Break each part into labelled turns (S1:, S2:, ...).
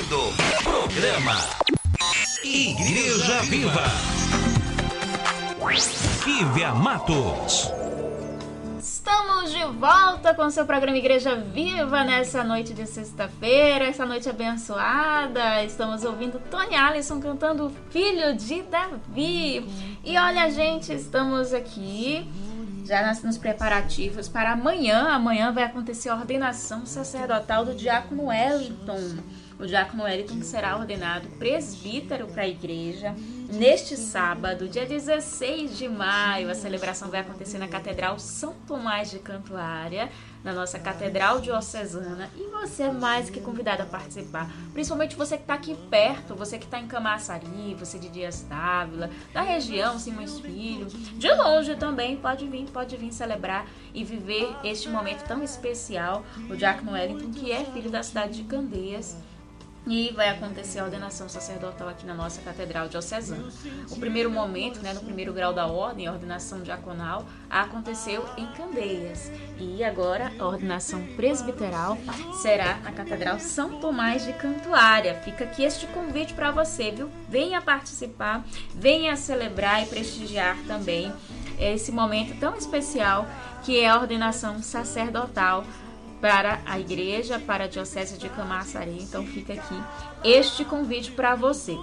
S1: ouvindo programa Igreja Viva. Kívia Matos.
S2: Estamos de volta com o seu programa Igreja Viva nessa noite de sexta-feira, essa noite abençoada. Estamos ouvindo Tony Alisson cantando Filho de Davi. E olha, gente, estamos aqui já nos preparativos para amanhã. Amanhã vai acontecer a ordenação sacerdotal do diácono Wellington. O diácono Wellington que será ordenado presbítero para a igreja neste sábado, dia 16 de maio. A celebração vai acontecer na Catedral São Tomás de Cantuária, na nossa Catedral Diocesana. E você é mais que convidado a participar. Principalmente você que está aqui perto, você que está em Camaçari, você de Dias Dávila, da região, Simões Filho. De longe também, pode vir celebrar e viver este momento tão especial. O diácono Wellington, que é filho da cidade de Candeias. E vai acontecer a ordenação sacerdotal aqui na nossa Catedral Diocesana. O primeiro momento, no primeiro grau da ordem, a ordenação diaconal, aconteceu em Candeias. E agora a ordenação presbiteral será na Catedral São Tomás de Cantuária. Fica aqui este convite para você, viu? Venha participar, venha celebrar e prestigiar também esse momento tão especial que é a ordenação sacerdotal para a igreja, para a Diocese de Camaçari. Então fica aqui este convite para você.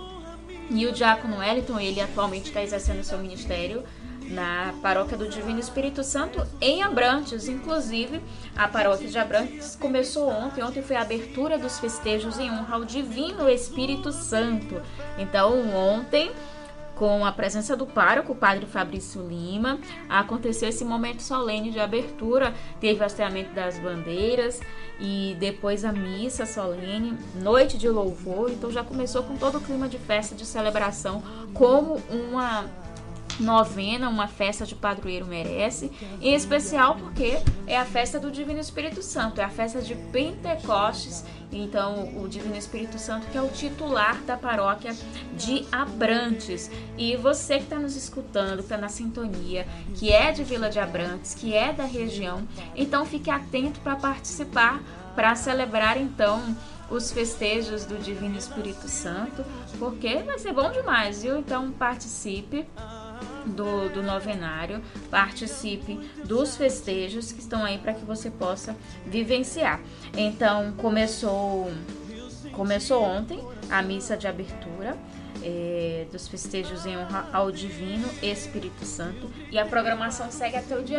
S2: E o diácono Wellington, ele atualmente está exercendo o seu ministério na paróquia do Divino Espírito Santo em Abrantes. Inclusive, a paróquia de Abrantes começou ontem. Ontem foi a abertura dos festejos em honra ao Divino Espírito Santo. Então, ontem, com a presença do pároco, o padre Fabrício Lima, aconteceu esse momento solene de abertura. Teve o hasteamento das bandeiras e depois a missa solene, noite de louvor. Então já começou com todo o clima de festa, de celebração, como uma novena, uma festa de padroeiro merece, em especial porque é a festa do Divino Espírito Santo, é a festa de Pentecostes. Então o Divino Espírito Santo que é o titular da paróquia de Abrantes. E você que está nos escutando, que está na sintonia, que é de Vila de Abrantes, que é da região, então fique atento para participar, para celebrar então os festejos do Divino Espírito Santo, porque vai ser bom demais, viu? Então participe do novenário, participe dos festejos que estão aí para que você possa vivenciar. Então começou ontem a missa de abertura dos festejos em honra ao Divino Espírito Santo, e a programação segue até o dia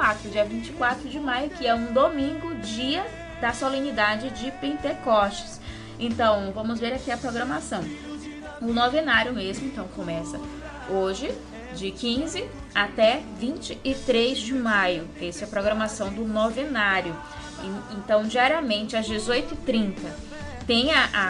S2: 24 de maio, que é um domingo, dia da solenidade de Pentecostes. Então vamos ver aqui a programação. O novenário mesmo, então, começa hoje, de 15 até 23 de maio. Essa é a programação do novenário. Então, diariamente, às 18h30, tem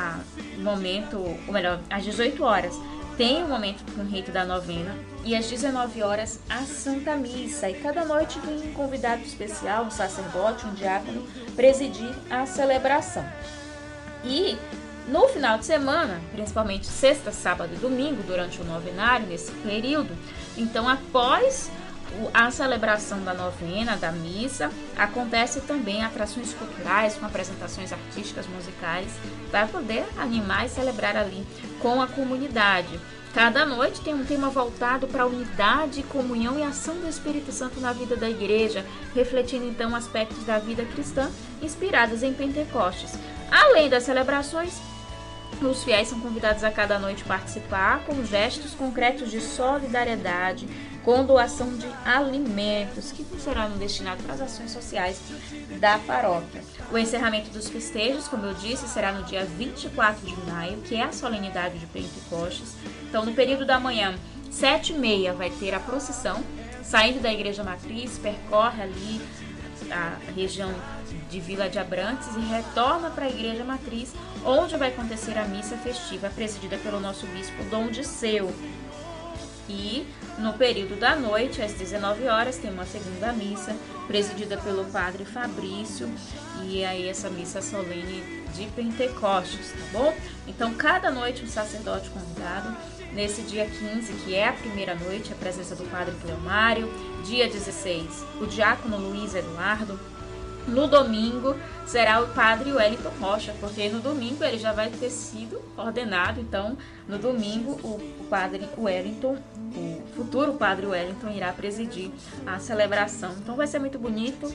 S2: às 18 horas, tem o momento com o rito da novena, e às 19 horas, a Santa Missa. E cada noite vem um convidado especial, um sacerdote, um diácono, presidir a celebração. E no final de semana, principalmente sexta, sábado e domingo, durante o novenário, nesse período, então após a celebração da novena, da missa, acontece também atrações culturais com apresentações artísticas, musicais, para poder animar e celebrar ali com a comunidade. Cada noite tem um tema voltado para a unidade, comunhão e ação do Espírito Santo na vida da igreja, refletindo então aspectos da vida cristã inspirados em Pentecostes. Além das celebrações, os fiéis são convidados a cada noite participar com gestos concretos de solidariedade, com doação de alimentos, que serão destinados para as ações sociais da paróquia. O encerramento dos festejos, como eu disse, será no dia 24 de maio, que é a solenidade de Pentecostes. Então, no período da manhã, 7h30, vai ter a procissão, saindo da Igreja Matriz, percorre ali a região de Vila de Abrantes e retorna para a Igreja Matriz, onde vai acontecer a missa festiva, presidida pelo nosso bispo Dom Disseu. E no período da noite, às 19 horas, tem uma segunda missa, presidida pelo padre Fabrício, e aí essa missa solene de Pentecostes, tá bom? Então, cada noite um sacerdote convidado. Nesse dia 15, que é a primeira noite, a presença do padre Cleomário. Dia 16, o diácono Luiz Eduardo. No domingo será o padre Wellington Rocha, porque no domingo ele já vai ter sido ordenado. Então, no domingo, o padre Wellington, o futuro padre Wellington, irá presidir a celebração. Então, vai ser muito bonito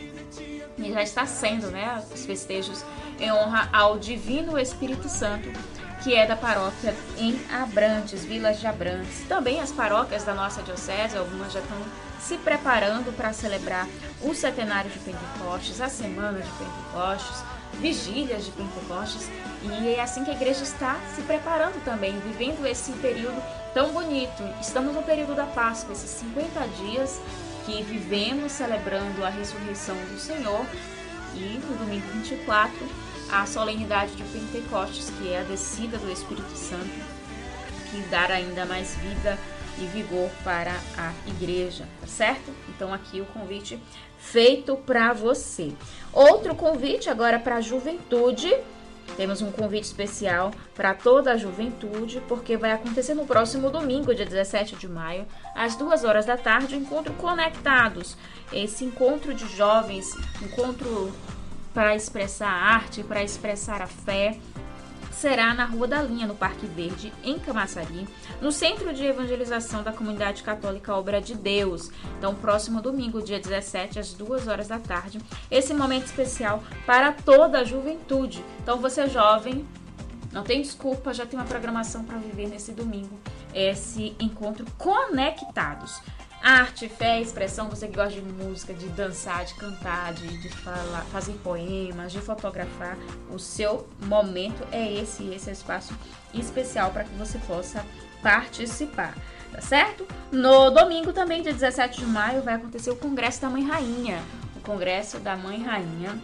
S2: e já está sendo, né, os festejos em honra ao Divino Espírito Santo, que é da paróquia em Abrantes, Vila de Abrantes. Também as paróquias da nossa diocese, algumas já estão se preparando para celebrar o centenário de Pentecostes, a semana de Pentecostes, vigílias de Pentecostes, e é assim que a igreja está se preparando também, vivendo esse período tão bonito. Estamos no período da Páscoa, esses 50 dias que vivemos celebrando a ressurreição do Senhor, e no domingo 24, a solenidade de Pentecostes, que é a descida do Espírito Santo, que dará ainda mais vida e vigor para a igreja, tá certo? Então aqui o convite feito para você. Outro convite agora para a juventude. Temos um convite especial para toda a juventude, porque vai acontecer no próximo domingo, dia 17 de maio, às 2 horas da tarde, o encontro Conectados. Esse encontro de jovens, encontro para expressar a arte, para expressar a fé, será na Rua da Linha, no Parque Verde, em Camaçari, no Centro de Evangelização da Comunidade Católica Obra de Deus. Então, próximo domingo, dia 17, às 2 horas da tarde, esse momento especial para toda a juventude. Então, você jovem, não tem desculpa, já tem uma programação para viver nesse domingo, esse encontro Conectados. Arte, fé, expressão, você que gosta de música, de dançar, de cantar, de falar, fazer poemas, de fotografar, o seu momento é esse é o espaço especial para que você possa participar, tá certo? No domingo também, dia 17 de maio, vai acontecer o Congresso da Mãe Rainha, o Congresso da Mãe Rainha,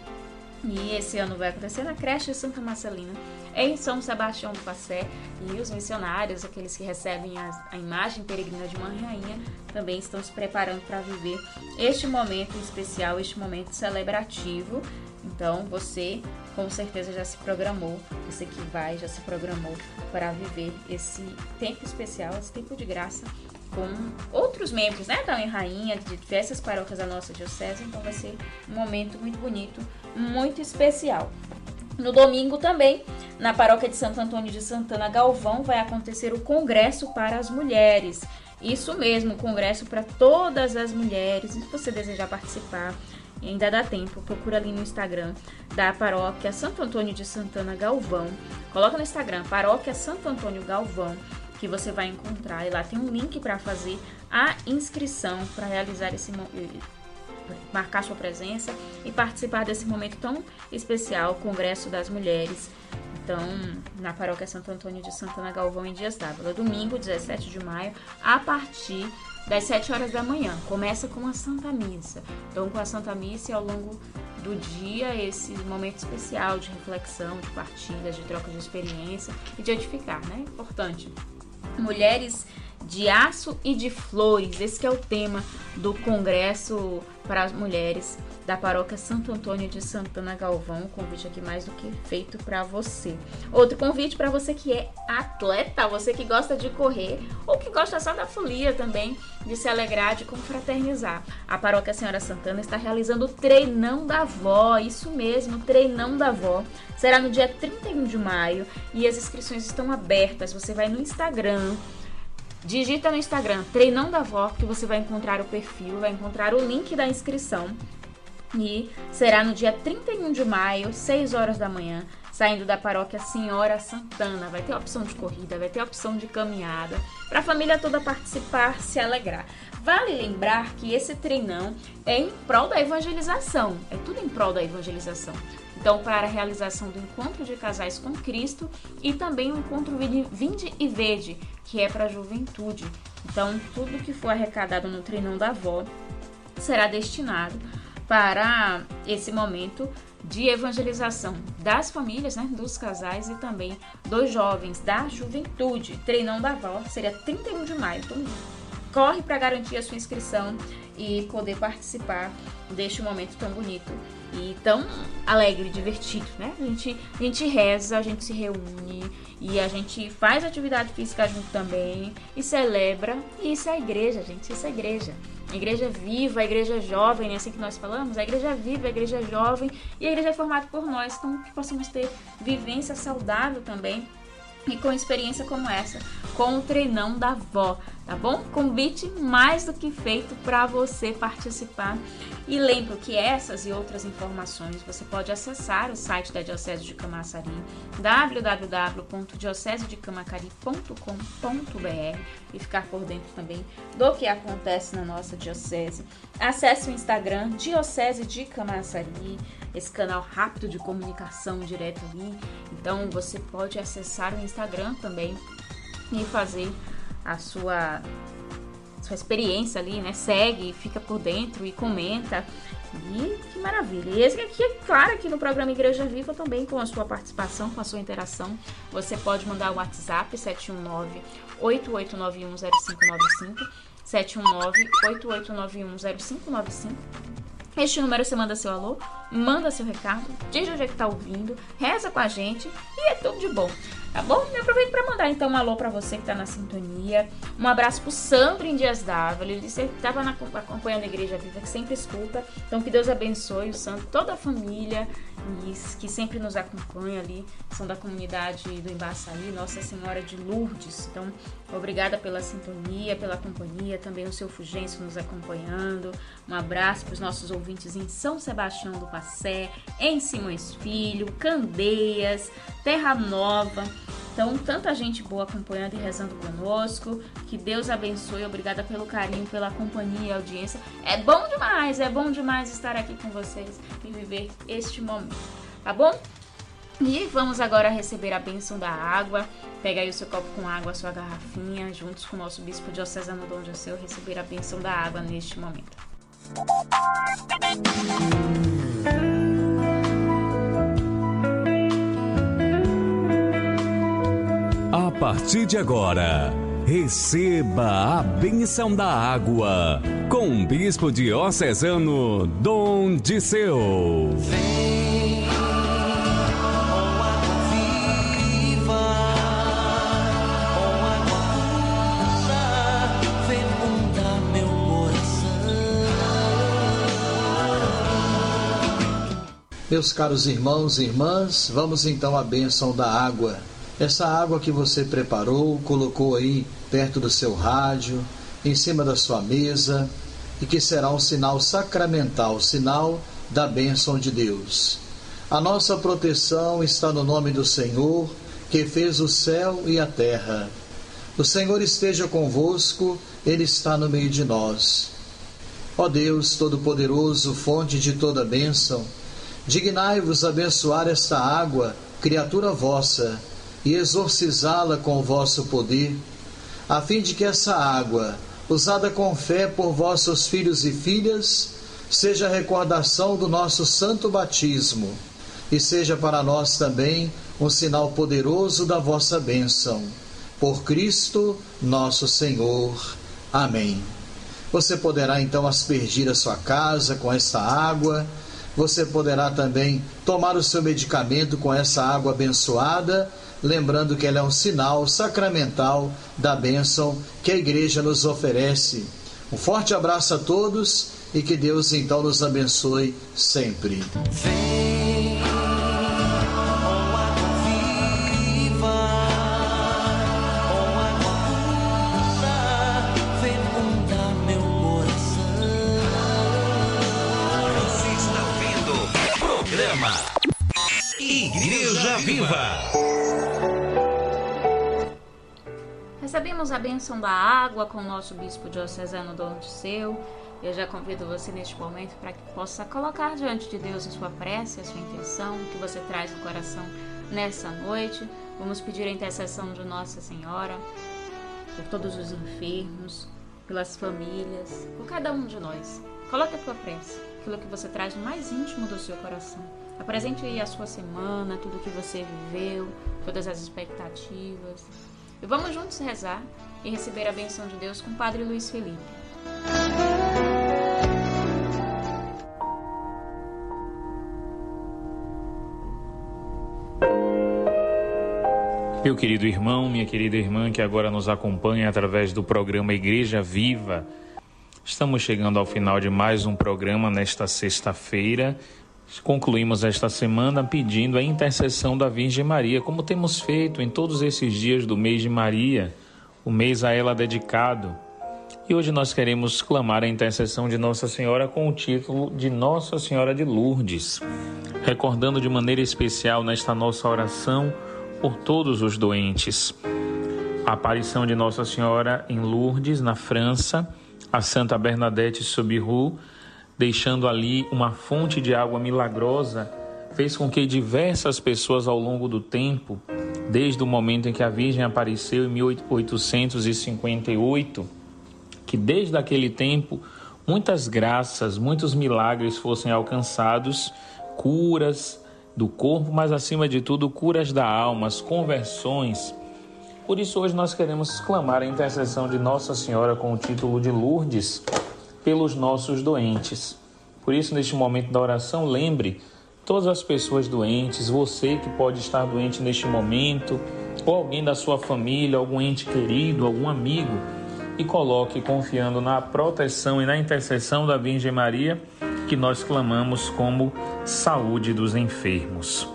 S2: e esse ano vai acontecer na creche Santa Marcelina, em São Sebastião do Passé, e os missionários, aqueles que recebem a imagem peregrina de Mãe Rainha, também estão se preparando para viver este momento especial, este momento celebrativo. Então você com certeza já se programou, você que vai já se programou para viver esse tempo especial, esse tempo de graça com outros membros, né, da Mãe Rainha, de diversas paróquias da nossa diocese. Então vai ser um momento muito bonito, muito especial. No domingo também, na paróquia de Santo Antônio de Santana Galvão, vai acontecer o Congresso para as Mulheres. Isso mesmo, congresso para todas as mulheres. E se você desejar participar, ainda dá tempo, procura ali no Instagram da paróquia Santo Antônio de Santana Galvão. Coloca no Instagram, paróquia Santo Antônio Galvão, que você vai encontrar. E lá tem um link para fazer a inscrição, para realizar marcar sua presença e participar desse momento tão especial, Congresso das Mulheres. Então, na paróquia Santo Antônio de Santana Galvão, em Dias d'Ávila, domingo, 17 de maio, a partir das 7 horas da manhã. Começa com a Santa Missa. Então, com a Santa Missa, e ao longo do dia, esse momento especial de reflexão, de partilhas, de troca de experiência e de edificar, né? Importante. Mulheres de aço e de flores, esse que é o tema do Congresso para as Mulheres da paróquia Santo Antônio de Santana Galvão. Um convite aqui mais do que feito para você. Outro convite para você que é atleta, você que gosta de correr ou que gosta só da folia também, de se alegrar, de confraternizar. A paróquia Senhora Santana está realizando o Treinão da Vó, isso mesmo, Treinão da Vó. Será no dia 31 de maio e as inscrições estão abertas. Você vai no Instagram, digita no Instagram Treinão da Vó, que você vai encontrar o perfil, vai encontrar o link da inscrição. E será no dia 31 de maio, 6 horas da manhã, saindo da paróquia Senhora Santana. Vai ter opção de corrida, vai ter opção de caminhada, para a família toda participar, se alegrar. Vale lembrar que esse treinão é em prol da evangelização, é tudo em prol da evangelização. Então, para a realização do encontro de casais com Cristo e também o encontro Vinde e Vede, que é para a juventude. Então, tudo que for arrecadado no Treinão da Vó será destinado para esse momento de evangelização das famílias, né, dos casais e também dos jovens, da juventude. Treinão da Vó seria 31 de maio. Então, corre para garantir a sua inscrição e poder participar deste momento tão bonito e tão alegre, divertido, né? A gente reza, a gente se reúne e a gente faz atividade física junto também e celebra. E isso é a igreja, gente, isso é a igreja. Igreja viva, a igreja jovem, é assim que nós falamos, a igreja viva, a igreja jovem e a igreja é formada por nós, então que possamos ter vivência saudável também e com experiência como essa, com o treinão da avó, tá bom? Convite mais do que feito para você participar. E lembro que essas e outras informações você pode acessar o site da Diocese de Camaçari, www.diocesedecamacari.com.br e ficar por dentro também do que acontece na nossa diocese. Acesse o Instagram Diocese de Camaçari, esse canal rápido de comunicação direto ali. Então você pode acessar o Instagram também e fazer a sua experiência ali, né? Segue, fica por dentro e comenta. E que maravilha! E esse aqui, é claro, aqui no programa Igreja Viva também, com a sua participação, com a sua interação. Você pode mandar o WhatsApp 719-8891-0595, 719-8891-0595. Este número você manda seu alô, manda seu recado, diz onde é que tá ouvindo, reza com a gente e é tudo de bom, tá bom? Eu aproveito para mandar então um alô para você que tá na sintonia, um abraço pro Sandro em Dias Dávila, ele disse que tava acompanhando a Igreja Viva, que sempre escuta, então que Deus abençoe o Sandro, toda a família que sempre nos acompanha ali, são da comunidade do Embaçaí, Nossa Senhora de Lourdes, então obrigada pela sintonia, pela companhia, também o seu Fugêncio nos acompanhando, um abraço para os nossos ouvintes em São Sebastião do Passé, em Simões Filho, Candeias, Terra Nova. Então, tanta gente boa acompanhando e rezando conosco. Que Deus abençoe. Obrigada pelo carinho, pela companhia e audiência. É bom demais estar aqui com vocês e viver este momento, tá bom? E vamos agora receber a bênção da água. Pega aí o seu copo com água, a sua garrafinha, juntos com o nosso bispo diocesano Dom Dirceu, receber a bênção da água neste momento.
S1: A partir de agora, receba a bênção da água com o bispo diocesano Dom Dirceu.
S3: Vem, ó água viva, ó água pura, fecunda meu coração.
S4: Meus caros irmãos e irmãs, vamos então à bênção da água. Essa água que você preparou, colocou aí perto do seu rádio, em cima da sua mesa, e que será um sinal sacramental, sinal da bênção de Deus. A nossa proteção está no nome do Senhor, que fez o céu e a terra. O Senhor esteja convosco, Ele está no meio de nós. Ó Deus Todo-Poderoso, fonte de toda bênção, dignai-vos abençoar esta água, criatura vossa, e exorcizá-la com o vosso poder, a fim de que essa água, usada com fé por vossos filhos e filhas, seja a recordação do nosso santo batismo, e seja para nós também um sinal poderoso da vossa bênção. Por Cristo nosso Senhor. Amém. Você poderá então aspergir a sua casa com esta água, você poderá também tomar o seu medicamento com essa água abençoada, lembrando que ela é um sinal sacramental da bênção que a Igreja nos oferece. Um forte abraço a todos e que Deus então nos abençoe sempre.
S3: Vem, ó água viva, ó água pura, fecunda meu coração.
S1: Você está vendo o programa Igreja Viva.
S2: Recebemos a bênção da água com o nosso bispo diocesano Dom Dirceu. Eu já convido você neste momento para que possa colocar diante de Deus a sua prece, a sua intenção, o que você traz no coração nessa noite. Vamos pedir a intercessão de Nossa Senhora por todos os enfermos, pelas famílias, por cada um de nós. Coloque a tua prece, aquilo que você traz no mais íntimo do seu coração. Apresente aí a sua semana, tudo que você viveu, todas as expectativas. E vamos juntos rezar e receber a bênção de Deus com o Padre Luiz Felipe.
S5: Meu querido irmão, minha querida irmã que agora nos acompanha através do programa Igreja Viva, Estamos chegando ao final de mais um programa nesta sexta-feira. Concluímos esta semana pedindo a intercessão da Virgem Maria, como temos feito em todos esses dias do mês de Maria, o mês a ela dedicado. E hoje nós queremos clamar a intercessão de Nossa Senhora com o título de Nossa Senhora de Lourdes, recordando de maneira especial nesta nossa oração por todos os doentes. A aparição de Nossa Senhora em Lourdes, na França, a Santa Bernadette Soubirous, deixando ali uma fonte de água milagrosa, fez com que diversas pessoas ao longo do tempo, desde o momento em que a Virgem apareceu em 1858, que desde aquele tempo muitas graças, muitos milagres fossem alcançados, curas do corpo, mas acima de tudo curas da alma, as conversões. Por isso hoje nós queremos clamar a intercessão de Nossa Senhora com o título de Lourdes pelos nossos doentes. Por isso, neste momento da oração, lembre todas as pessoas doentes, você que pode estar doente neste momento, ou alguém da sua família, algum ente querido, algum amigo, e coloque confiando na proteção e na intercessão da Virgem Maria, que nós clamamos como saúde dos enfermos.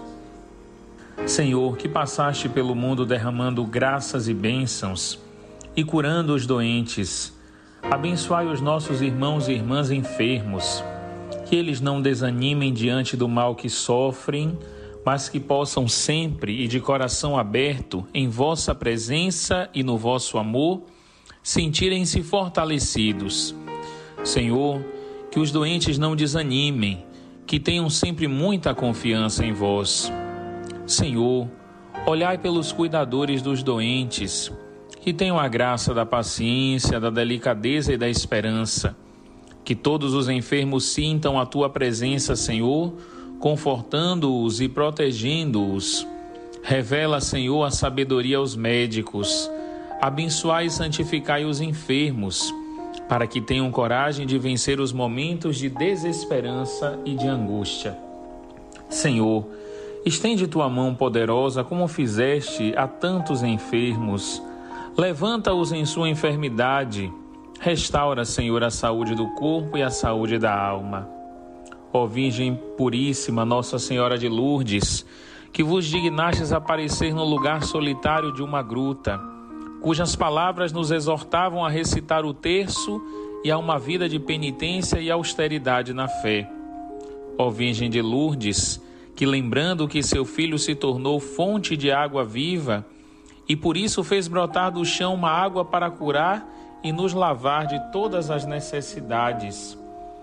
S5: Senhor, que passaste pelo mundo derramando graças e bênçãos e curando os doentes, abençoai os nossos irmãos e irmãs enfermos, que eles não desanimem diante do mal que sofrem, mas que possam sempre e de coração aberto, em vossa presença e no vosso amor, sentirem-se fortalecidos. Senhor, que os doentes não desanimem, que tenham sempre muita confiança em vós. Senhor, olhai pelos cuidadores dos doentes, que tenham a graça da paciência, da delicadeza e da esperança. Que todos os enfermos sintam a Tua presença, Senhor, confortando-os e protegendo-os. Revela, Senhor, a sabedoria aos médicos. Abençoai e santificai os enfermos, para que tenham coragem de vencer os momentos de desesperança e de angústia. Senhor, estende Tua mão poderosa como fizeste a tantos enfermos. Levanta-os em sua enfermidade. Restaura, Senhor, a saúde do corpo e a saúde da alma. Ó Virgem Puríssima, Nossa Senhora de Lourdes, que vos dignastes aparecer no lugar solitário de uma gruta, cujas palavras nos exortavam a recitar o terço e a uma vida de penitência e austeridade na fé. Ó Virgem de Lourdes, que lembrando que seu filho se tornou fonte de água viva e por isso fez brotar do chão uma água para curar e nos lavar de todas as necessidades.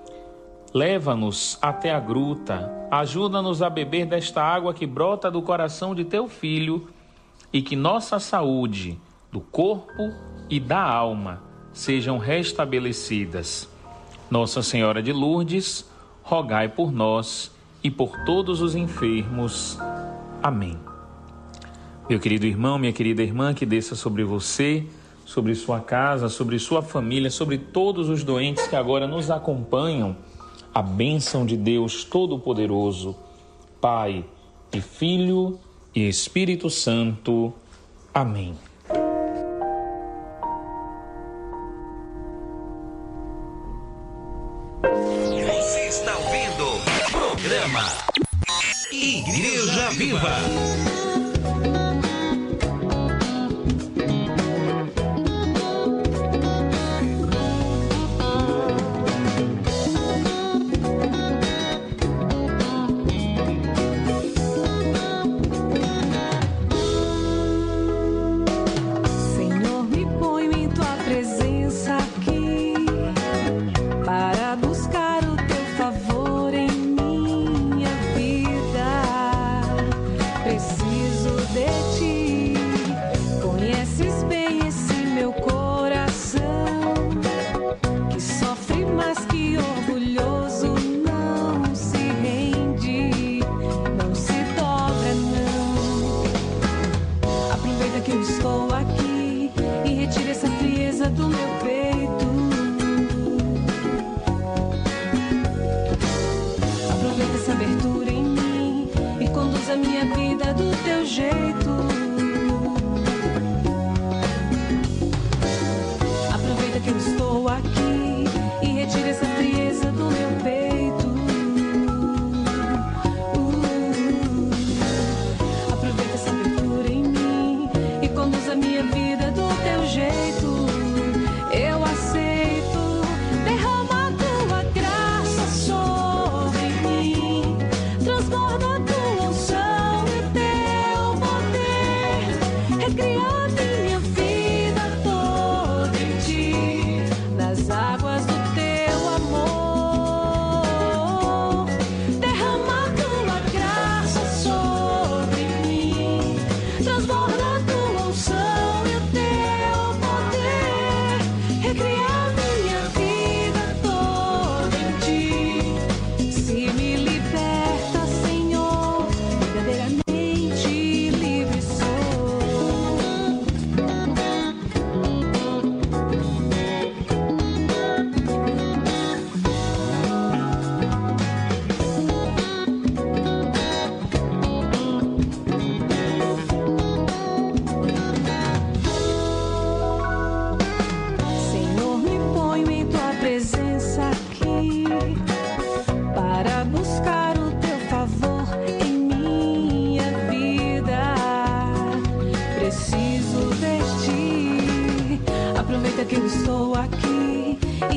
S5: Leva-nos até a gruta, ajuda-nos a beber desta água que brota do coração de teu filho e que nossa saúde, do corpo e da alma, sejam restabelecidas. Nossa Senhora de Lourdes, rogai por nós e por todos os enfermos. Amém. Meu querido irmão, minha querida irmã, que desça sobre você, sobre sua casa, sobre sua família, sobre todos os doentes que agora nos acompanham, a bênção de Deus Todo-Poderoso, Pai e Filho e Espírito Santo. Amém.
S1: Você está ouvindo o programa Igreja Viva.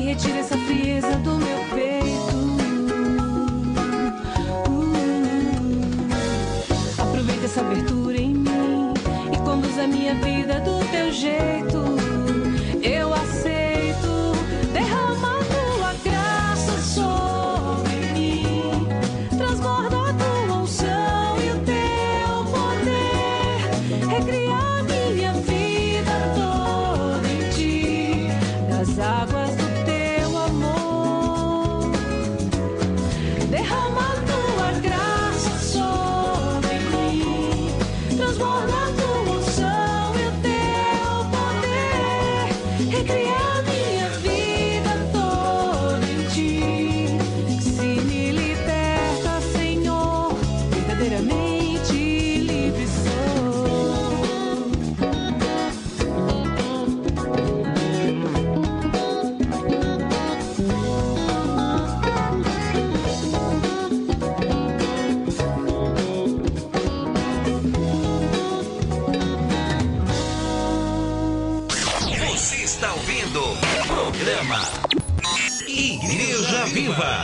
S6: retire essa frieza do meu peito. Aproveita essa abertura em mim e conduz a minha vida do teu jeito. Eu aceito, derrama a tua graça sobre mim, transborda a tua unção e o teu poder, recriar minha vida toda em ti, das águas do teu amor. Derrama a tua graça sobre mim, transborda a tua unção e o teu poder, recriar minha vida toda em ti. Se me liberta, Senhor, verdadeiramente livre sou.
S1: Você está ouvindo o programa Igreja Viva.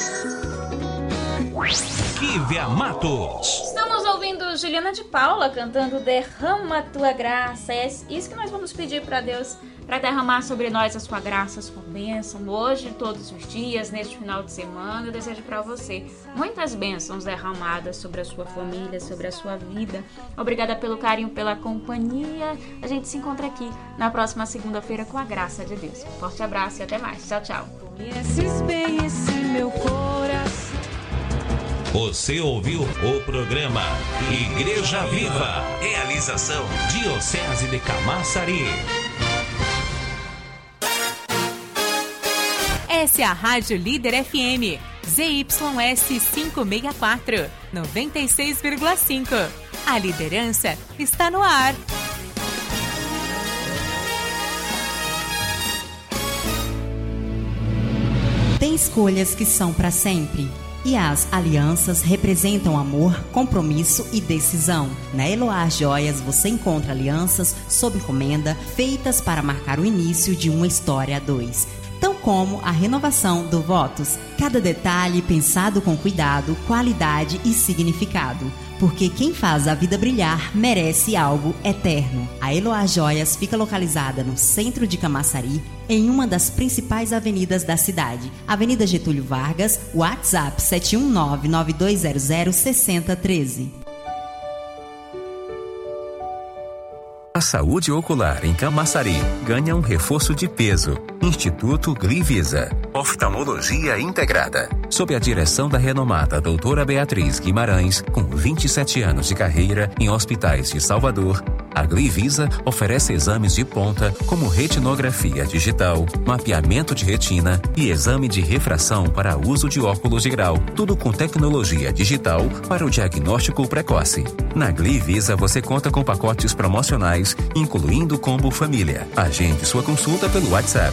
S1: Kívia Matos.
S2: Estamos ouvindo Juliana de Paula cantando Derrama a Tua Graça. É isso que nós vamos pedir para Deus, para derramar sobre nós a sua graça, a sua bênção, hoje, todos os dias, neste final de semana. Eu desejo para você muitas bênçãos derramadas sobre a sua família, sobre a sua vida. Obrigada pelo carinho, pela companhia. A gente se encontra aqui na próxima segunda-feira com a graça de Deus. Forte abraço e até mais. Tchau, tchau.
S6: Conheces bem esse meu coração.
S1: Você ouviu o programa Igreja Viva. Realização Diocese de Camaçari.
S7: Essa é a Rádio Líder FM, ZYS 564, 96,5. A liderança está no ar.
S8: Tem escolhas que são para sempre. E as alianças representam amor, compromisso e decisão. Na Eloá Joias você encontra alianças sob encomenda feitas para marcar o início de uma história a dois. Tão como a renovação do votos. Cada detalhe pensado com cuidado, qualidade e significado. Porque quem faz a vida brilhar merece algo eterno. A Eloá Joias fica localizada no centro de Camaçari, em uma das principais avenidas da cidade. Avenida Getúlio Vargas, WhatsApp 719-9200-6013.
S9: A saúde ocular em Camaçari ganha um reforço de peso. Instituto Glivisa. Oftalmologia integrada. Sob a direção da renomada doutora Beatriz Guimarães, com 27 anos de carreira em hospitais de Salvador, a Glivisa oferece exames de ponta como retinografia digital, mapeamento de retina e exame de refração para uso de óculos de grau. Tudo com tecnologia digital para o diagnóstico precoce. Na Glivisa você conta com pacotes promocionais, incluindo o combo família. Agende sua consulta pelo WhatsApp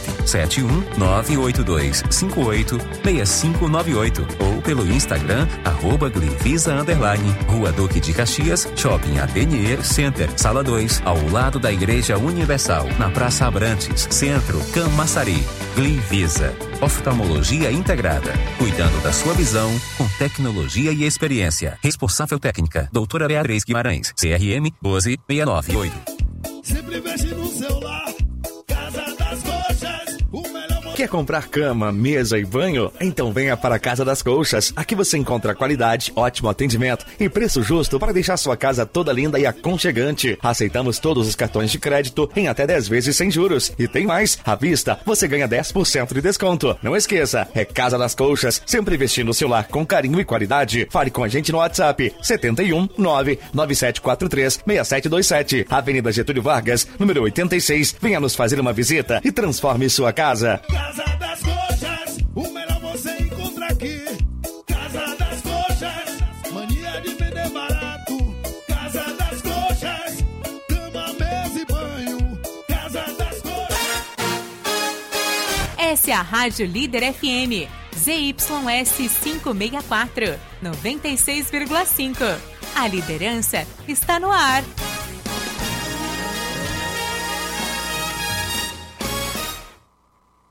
S9: 71982586598 ou pelo Instagram @Glivisa_, Rua Duque de Caxias, Shopping Atelier Center, Sala 2, ao lado da Igreja Universal, na Praça Abrantes, Centro, Camaçari. Glivisa. Oftalmologia integrada, cuidando da sua visão com tecnologia e experiência. Responsável técnica, doutora Beatriz Guimarães, CRM 12698.
S10: Sempre veste no celular, Casa das Coxas, o melhor.
S11: Quer comprar cama, mesa e banho? Então venha para a Casa das Colchas. Aqui você encontra qualidade, ótimo atendimento e preço justo para deixar sua casa toda linda e aconchegante. Aceitamos todos os cartões de crédito em até 10 vezes sem juros. E tem mais, à vista você ganha 10% de desconto. Não esqueça, é Casa das Colchas, sempre vestindo o seu lar com carinho e qualidade. Fale com a gente no WhatsApp 71997436727. Avenida Getúlio Vargas, número 86. Venha nos fazer uma visita e transforme sua casa.
S10: Casa das Coxas, o melhor você encontra aqui. Casa das Coxas, mania de vender barato. Casa das Coxas, cama, mesa e banho. Casa das Coxas.
S7: Essa é a Rádio Líder FM, ZYS 564, 96,5. A liderança está no ar.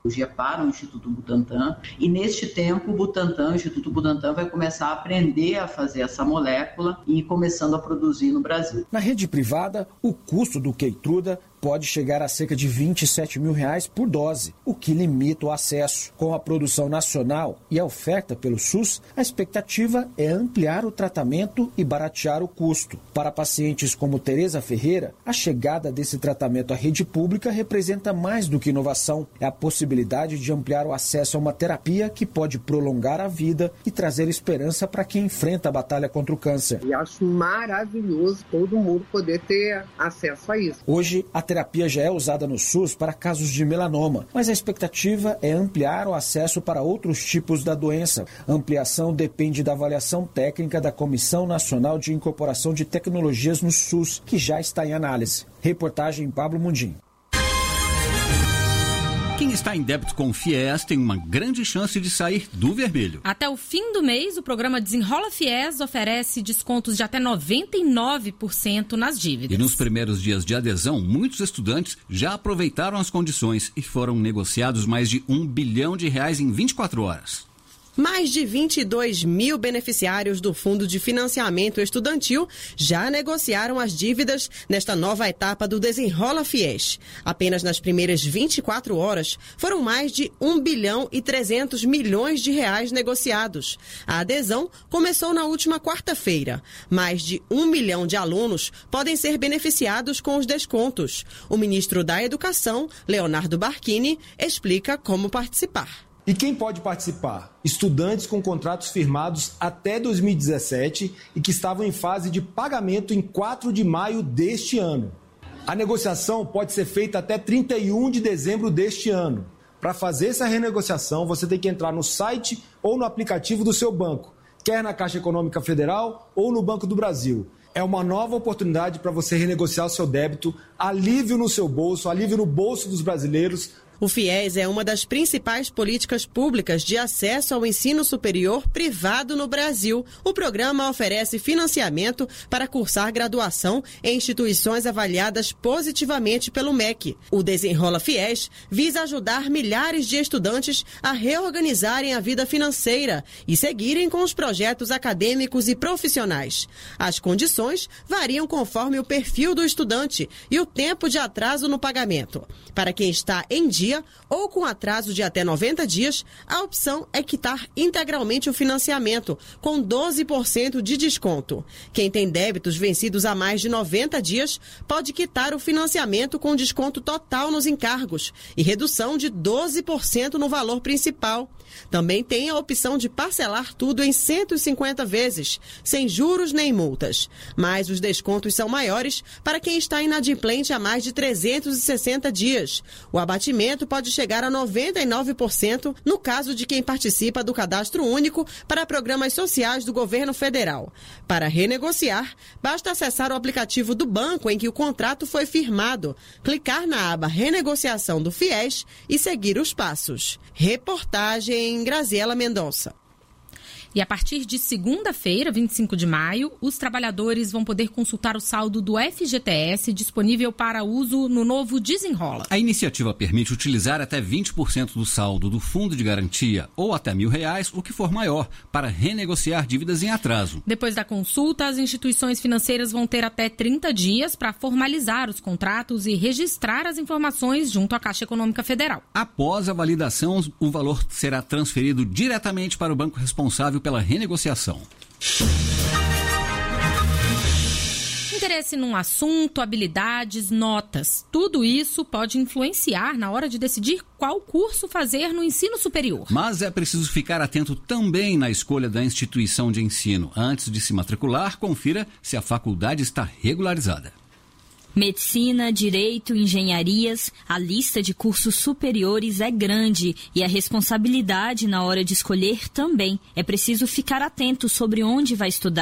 S12: para o Instituto Butantan, e neste tempo o Instituto Butantan vai começar a aprender a fazer essa molécula e ir começando a produzir no Brasil.
S13: Na rede privada, o custo do Keytruda pode chegar a cerca de R$27 mil por dose, o que limita o acesso. Com a produção nacional e a oferta pelo SUS, a expectativa é ampliar o tratamento e baratear o custo. Para pacientes como Tereza Ferreira, a chegada desse tratamento à rede pública representa mais do que inovação. É a possibilidade de ampliar o acesso a uma terapia que pode prolongar a vida e trazer esperança para quem enfrenta a batalha contra o câncer.
S14: E acho maravilhoso todo mundo poder ter acesso a isso.
S13: Hoje, a terapia já é usada no SUS para casos de melanoma, mas a expectativa é ampliar o acesso para outros tipos da doença. A ampliação depende da avaliação técnica da Comissão Nacional de Incorporação de Tecnologias no SUS, que já está em análise. Reportagem Pablo Mundim.
S15: Quem está em débito com o FIES tem uma grande chance de sair do vermelho.
S16: Até o fim do mês, o programa Desenrola FIES oferece descontos de até 99% nas dívidas.
S15: E nos primeiros dias de adesão, muitos estudantes já aproveitaram as condições e foram negociados mais de R$1 bilhão em 24 horas.
S17: Mais de 22 mil beneficiários do Fundo de Financiamento Estudantil já negociaram as dívidas nesta nova etapa do Desenrola FIES. Apenas nas primeiras 24 horas foram mais de R$1 bilhão e 300 milhões negociados. A adesão começou na última quarta-feira. Mais de 1 milhão de alunos podem ser beneficiados com os descontos. O ministro da Educação, Leonardo Barquini, explica como participar.
S18: E quem pode participar? Estudantes com contratos firmados até 2017 e que estavam em fase de pagamento em 4 de maio deste ano. A negociação pode ser feita até 31 de dezembro deste ano. Para fazer essa renegociação, você tem que entrar no site ou no aplicativo do seu banco, quer na Caixa Econômica Federal ou no Banco do Brasil. É uma nova oportunidade para você renegociar o seu débito, alívio no seu bolso, alívio no bolso dos brasileiros.
S17: O FIES é uma das principais políticas públicas de acesso ao ensino superior privado no Brasil. O programa oferece financiamento para cursar graduação em instituições avaliadas positivamente pelo MEC. O Desenrola FIES visa ajudar milhares de estudantes a reorganizarem a vida financeira e seguirem com os projetos acadêmicos e profissionais. As condições variam conforme o perfil do estudante e o tempo de atraso no pagamento. Para quem está em dia ou com atraso de até 90 dias, a opção é quitar integralmente o financiamento, com 12% de desconto. Quem tem débitos vencidos há mais de 90 dias pode quitar o financiamento com desconto total nos encargos e redução de 12% no valor principal. Também tem a opção de parcelar tudo em 150 vezes, sem juros nem multas. Mas os descontos são maiores para quem está inadimplente há mais de 360 dias. O abatimento pode chegar a 99% no caso de quem participa do Cadastro Único para programas sociais do governo federal. Para renegociar, basta acessar o aplicativo do banco em que o contrato foi firmado, clicar na aba Renegociação do FIES e seguir os passos. Reportagem Graziela Mendonça.
S16: E a partir de segunda-feira, 25 de maio, os trabalhadores vão poder consultar o saldo do FGTS disponível para uso no novo Desenrola.
S15: A iniciativa permite utilizar até 20% do saldo do fundo de garantia ou até R$1.000, o que for maior, para renegociar dívidas em atraso.
S16: Depois da consulta, as instituições financeiras vão ter até 30 dias para formalizar os contratos e registrar as informações junto à Caixa Econômica Federal.
S15: Após a validação, o valor será transferido diretamente para o banco responsável pela renegociação.
S16: Interesse num assunto, habilidades, notas, tudo isso pode influenciar na hora de decidir qual curso fazer no ensino superior.
S15: Mas é preciso ficar atento também na escolha da instituição de ensino. Antes de se matricular, confira se a faculdade está regularizada.
S19: Medicina, direito, engenharias, a lista de cursos superiores é grande e a responsabilidade na hora de escolher também. É preciso ficar atento sobre onde vai estudar.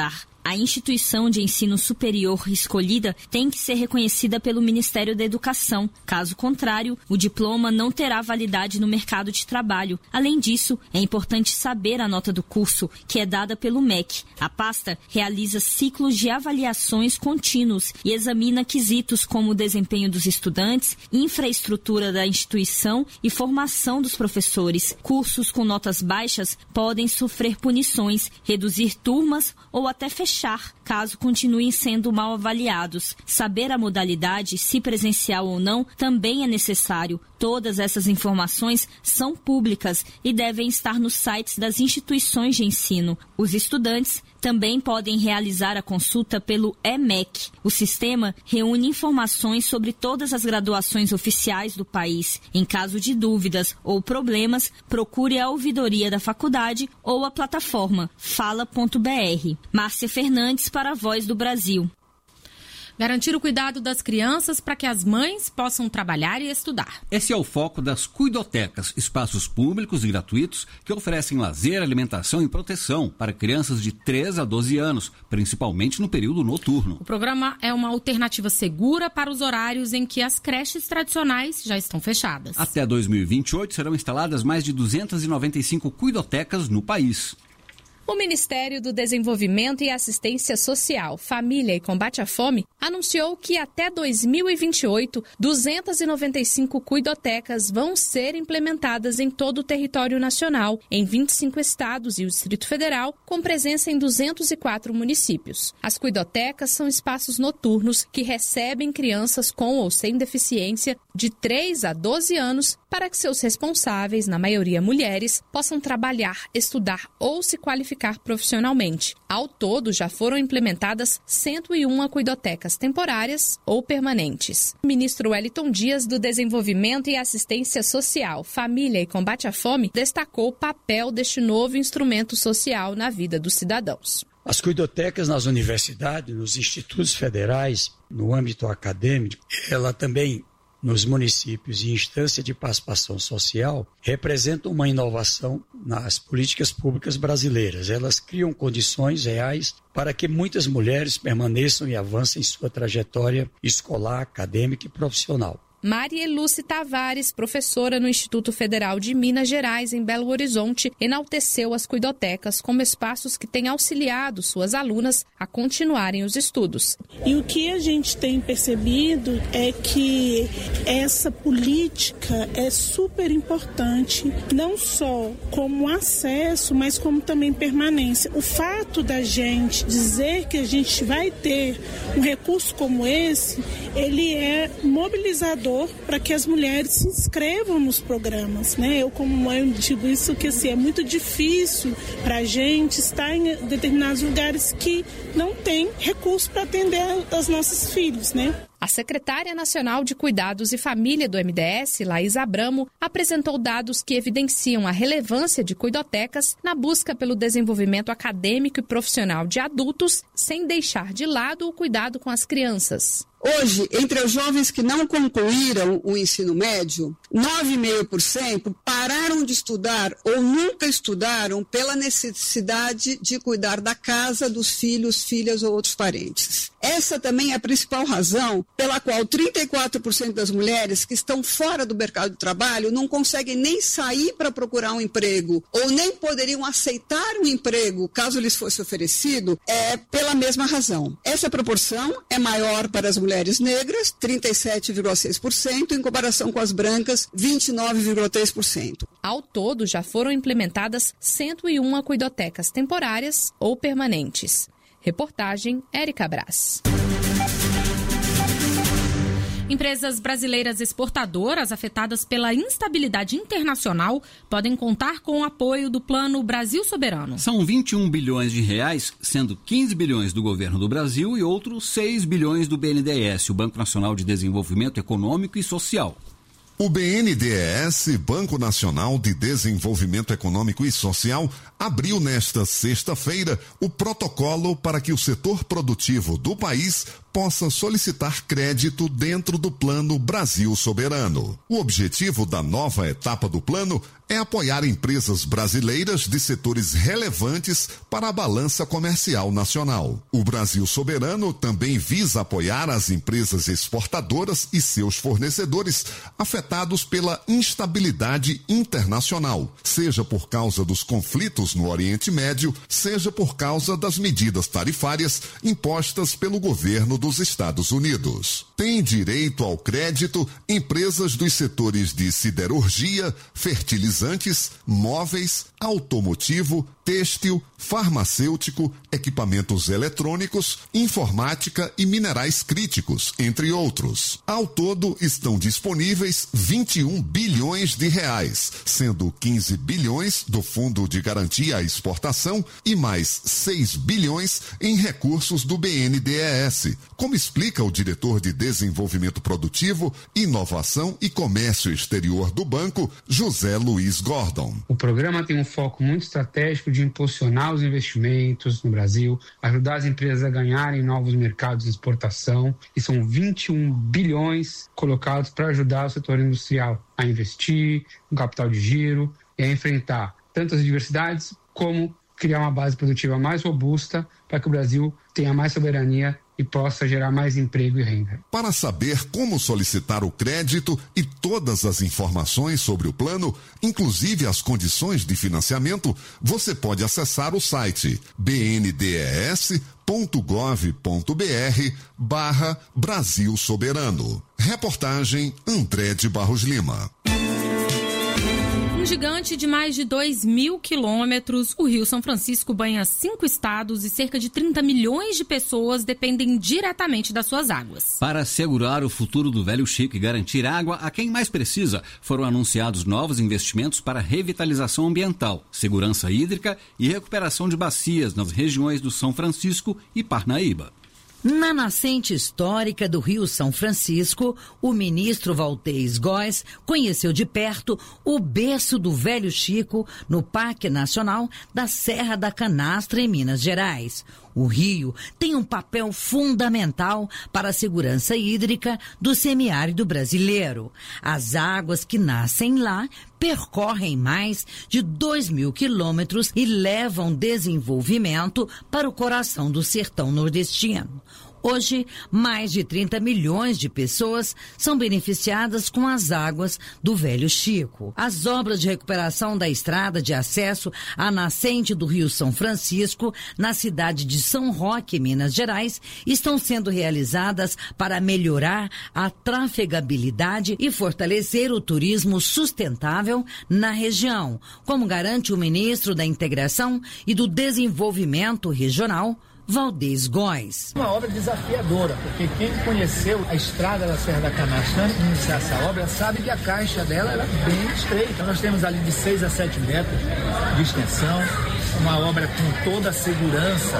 S19: A instituição de ensino superior escolhida tem que ser reconhecida pelo Ministério da Educação. Caso contrário, o diploma não terá validade no mercado de trabalho. Além disso, é importante saber a nota do curso, que é dada pelo MEC. A pasta realiza ciclos de avaliações contínuos e examina quesitos como o desempenho dos estudantes, infraestrutura da instituição e formação dos professores. Cursos com notas baixas podem sofrer punições, reduzir turmas ou até fechar, caso continuem sendo mal avaliados. Saber a modalidade, se presencial ou não, também é necessário. Todas essas informações são públicas e devem estar nos sites das instituições de ensino. Os estudantes também podem realizar a consulta pelo EMEC. O sistema reúne informações sobre todas as graduações oficiais do país. Em caso de dúvidas ou problemas, procure a ouvidoria da faculdade ou a plataforma fala.br. Márcia Fernandes para a Voz do Brasil.
S16: Garantir o cuidado das crianças para que as mães possam trabalhar e estudar.
S15: Esse é o foco das cuidotecas, espaços públicos e gratuitos que oferecem lazer, alimentação e proteção para crianças de 3 a 12 anos, principalmente no período noturno.
S16: O programa é uma alternativa segura para os horários em que as creches tradicionais já estão fechadas.
S15: Até 2028 serão instaladas mais de 295 cuidotecas no país.
S16: O Ministério do Desenvolvimento e Assistência Social, Família e Combate à Fome anunciou que até 2028, 295 cuidotecas vão ser implementadas em todo o território nacional, em 25 estados e o Distrito Federal, com presença em 204 municípios. As cuidotecas são espaços noturnos que recebem crianças com ou sem deficiência de 3 a 12 anos para que seus responsáveis, na maioria mulheres, possam trabalhar, estudar ou se qualificar profissionalmente. Ao todo, já foram implementadas 101 cuidotecas temporárias ou permanentes. O ministro Wellington Dias, do Desenvolvimento e Assistência Social, Família e Combate à Fome, destacou o papel deste novo instrumento social na vida dos cidadãos.
S20: As cuidotecas nas universidades, nos institutos federais, no âmbito acadêmico, ela também nos municípios e instância de participação social, representam uma inovação nas políticas públicas brasileiras. Elas criam condições reais para que muitas mulheres permaneçam e avancem em sua trajetória escolar, acadêmica e profissional.
S16: Maria Lúcia Tavares, professora no Instituto Federal de Minas Gerais, em Belo Horizonte, enalteceu as cuidotecas como espaços que têm auxiliado suas alunas a continuarem os estudos.
S21: E o que a gente tem percebido é que essa política é super importante, não só como acesso, mas como também permanência. O fato da gente dizer que a gente vai ter um recurso como esse, ele é mobilizador para que as mulheres se inscrevam nos programas, né? Eu, como mãe, digo isso, que assim, é muito difícil para a gente estar em determinados lugares que não tem recurso para atender aos nossos filhos, né?
S16: A secretária nacional de Cuidados e Família do MDS, Laís Abramo, apresentou dados que evidenciam a relevância de cuidotecas na busca pelo desenvolvimento acadêmico e profissional de adultos, sem deixar de lado o cuidado com as crianças.
S22: Hoje, entre os jovens que não concluíram o ensino médio, 9,5% pararam de estudar ou nunca estudaram pela necessidade de cuidar da casa, dos filhos, filhas ou outros parentes. Essa também é a principal razão pela qual 34% das mulheres que estão fora do mercado de trabalho não conseguem nem sair para procurar um emprego ou nem poderiam aceitar um emprego caso lhes fosse oferecido, pela mesma razão. Essa proporção é maior para as mulheres negras, 37,6%, em comparação com as brancas, 29,3%.
S16: Ao todo, já foram implementadas 101 cuidotecas temporárias ou permanentes. Reportagem Érica Brás. Empresas brasileiras exportadoras afetadas pela instabilidade internacional podem contar com o apoio do Plano Brasil Soberano.
S15: São 21 bilhões de reais, sendo 15 bilhões do governo do Brasil e outros 6 bilhões do BNDES, o Banco Nacional de Desenvolvimento Econômico e Social.
S23: O BNDES, Banco Nacional de Desenvolvimento Econômico e Social, abriu nesta sexta-feira o protocolo para que o setor produtivo do país possa solicitar crédito dentro do Plano Brasil Soberano. O objetivo da nova etapa do plano é apoiar empresas brasileiras de setores relevantes para a balança comercial nacional. O Brasil Soberano também visa apoiar as empresas exportadoras e seus fornecedores afetados pela instabilidade internacional, seja por causa dos conflitos no Oriente Médio, seja por causa das medidas tarifárias impostas pelo governo dos Estados Unidos. Tem direito ao crédito empresas dos setores de siderurgia, fertilizantes, móveis, automotivo, têxtil, farmacêutico, equipamentos eletrônicos, informática e minerais críticos, entre outros. Ao todo, estão disponíveis 21 bilhões de reais, sendo 15 bilhões do Fundo de Garantia à Exportação e mais 6 bilhões em recursos do BNDES, como explica o diretor de Desenvolvimento Produtivo, Inovação e Comércio Exterior do banco, José Luiz Gordon.
S3: O programa tem um foco muito estratégico de impulsionar os investimentos no Brasil, ajudar as empresas a ganharem novos mercados de exportação, e são 21 bilhões colocados para ajudar o setor industrial a investir no capital de giro e a enfrentar tantas adversidades como criar uma base produtiva mais robusta para que o Brasil tenha mais soberania e possa gerar mais emprego e renda.
S23: Para saber como solicitar o crédito e todas as informações sobre o plano, inclusive as condições de financiamento, você pode acessar o site bndes.gov.br/Brasil Soberano. Reportagem André de Barros Lima.
S4: Um gigante de mais de 2.000 quilômetros, o Rio São Francisco banha 5 estados e cerca de 30 milhões de pessoas dependem diretamente das suas águas.
S15: Para assegurar o futuro do Velho Chico e garantir água a quem mais precisa, foram anunciados novos investimentos para revitalização ambiental, segurança hídrica e recuperação de bacias nas regiões do São Francisco e Parnaíba.
S5: Na nascente histórica do Rio São Francisco, o ministro Valdez Góes conheceu de perto o berço do Velho Chico no Parque Nacional da Serra da Canastra, em Minas Gerais. O rio tem um papel fundamental para a segurança hídrica do semiárido brasileiro. As águas que nascem lá percorrem mais de 2.000 quilômetros e levam desenvolvimento para o coração do sertão nordestino. Hoje, mais de 30 milhões de pessoas são beneficiadas com as águas do Velho Chico. As obras de recuperação da estrada de acesso à nascente do Rio São Francisco, na cidade de São Roque, Minas Gerais, estão sendo realizadas para melhorar a trafegabilidade e fortalecer o turismo sustentável na região, como garante o ministro da Integração e do Desenvolvimento Regional, Valdez Góes.
S24: Uma obra desafiadora, porque quem conheceu a estrada da Serra da Canastra antes de iniciar essa obra sabe que a caixa dela era bem estreita. Nós temos ali de 6 a 7 metros de extensão, uma obra com toda a segurança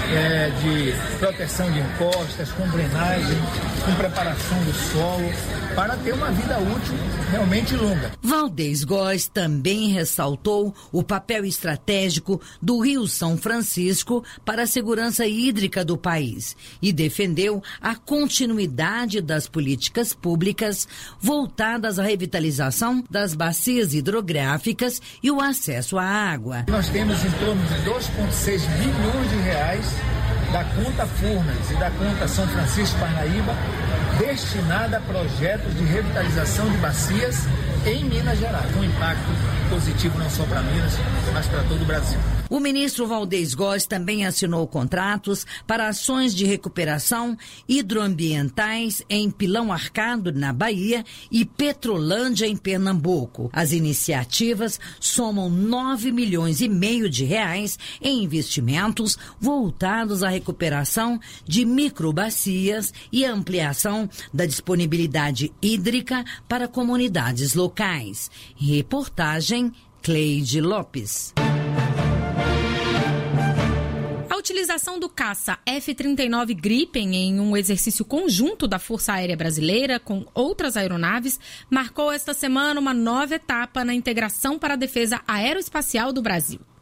S24: de proteção de encostas, com drenagem, com preparação do solo, para ter uma vida útil realmente longa.
S5: Valdez Góes também ressaltou o papel estratégico do Rio São Francisco para a segurança hídrica do país e defendeu a continuidade das políticas públicas voltadas à revitalização das bacias hidrográficas e o acesso à água.
S24: Nós temos em torno de 2,6 bilhões de reais da conta Furnas e da conta São Francisco Parnaíba destinada a projetos de revitalização de bacias em Minas Gerais. Um impacto positivo não só para Minas, mas para todo o Brasil.
S5: O ministro Valdez Góes também assinou contratos para ações de recuperação hidroambientais em Pilão Arcado, na Bahia, e Petrolândia, em Pernambuco. As iniciativas somam 9,5 milhões de reais em investimentos voltados à recuperação de microbacias e ampliação da disponibilidade hídrica para comunidades locais. Reportagem Cleide Lopes.
S4: A utilização do caça F-39 Gripen em um exercício conjunto da Força Aérea Brasileira com outras aeronaves marcou esta semana uma nova etapa na integração para a defesa aeroespacial do Brasil.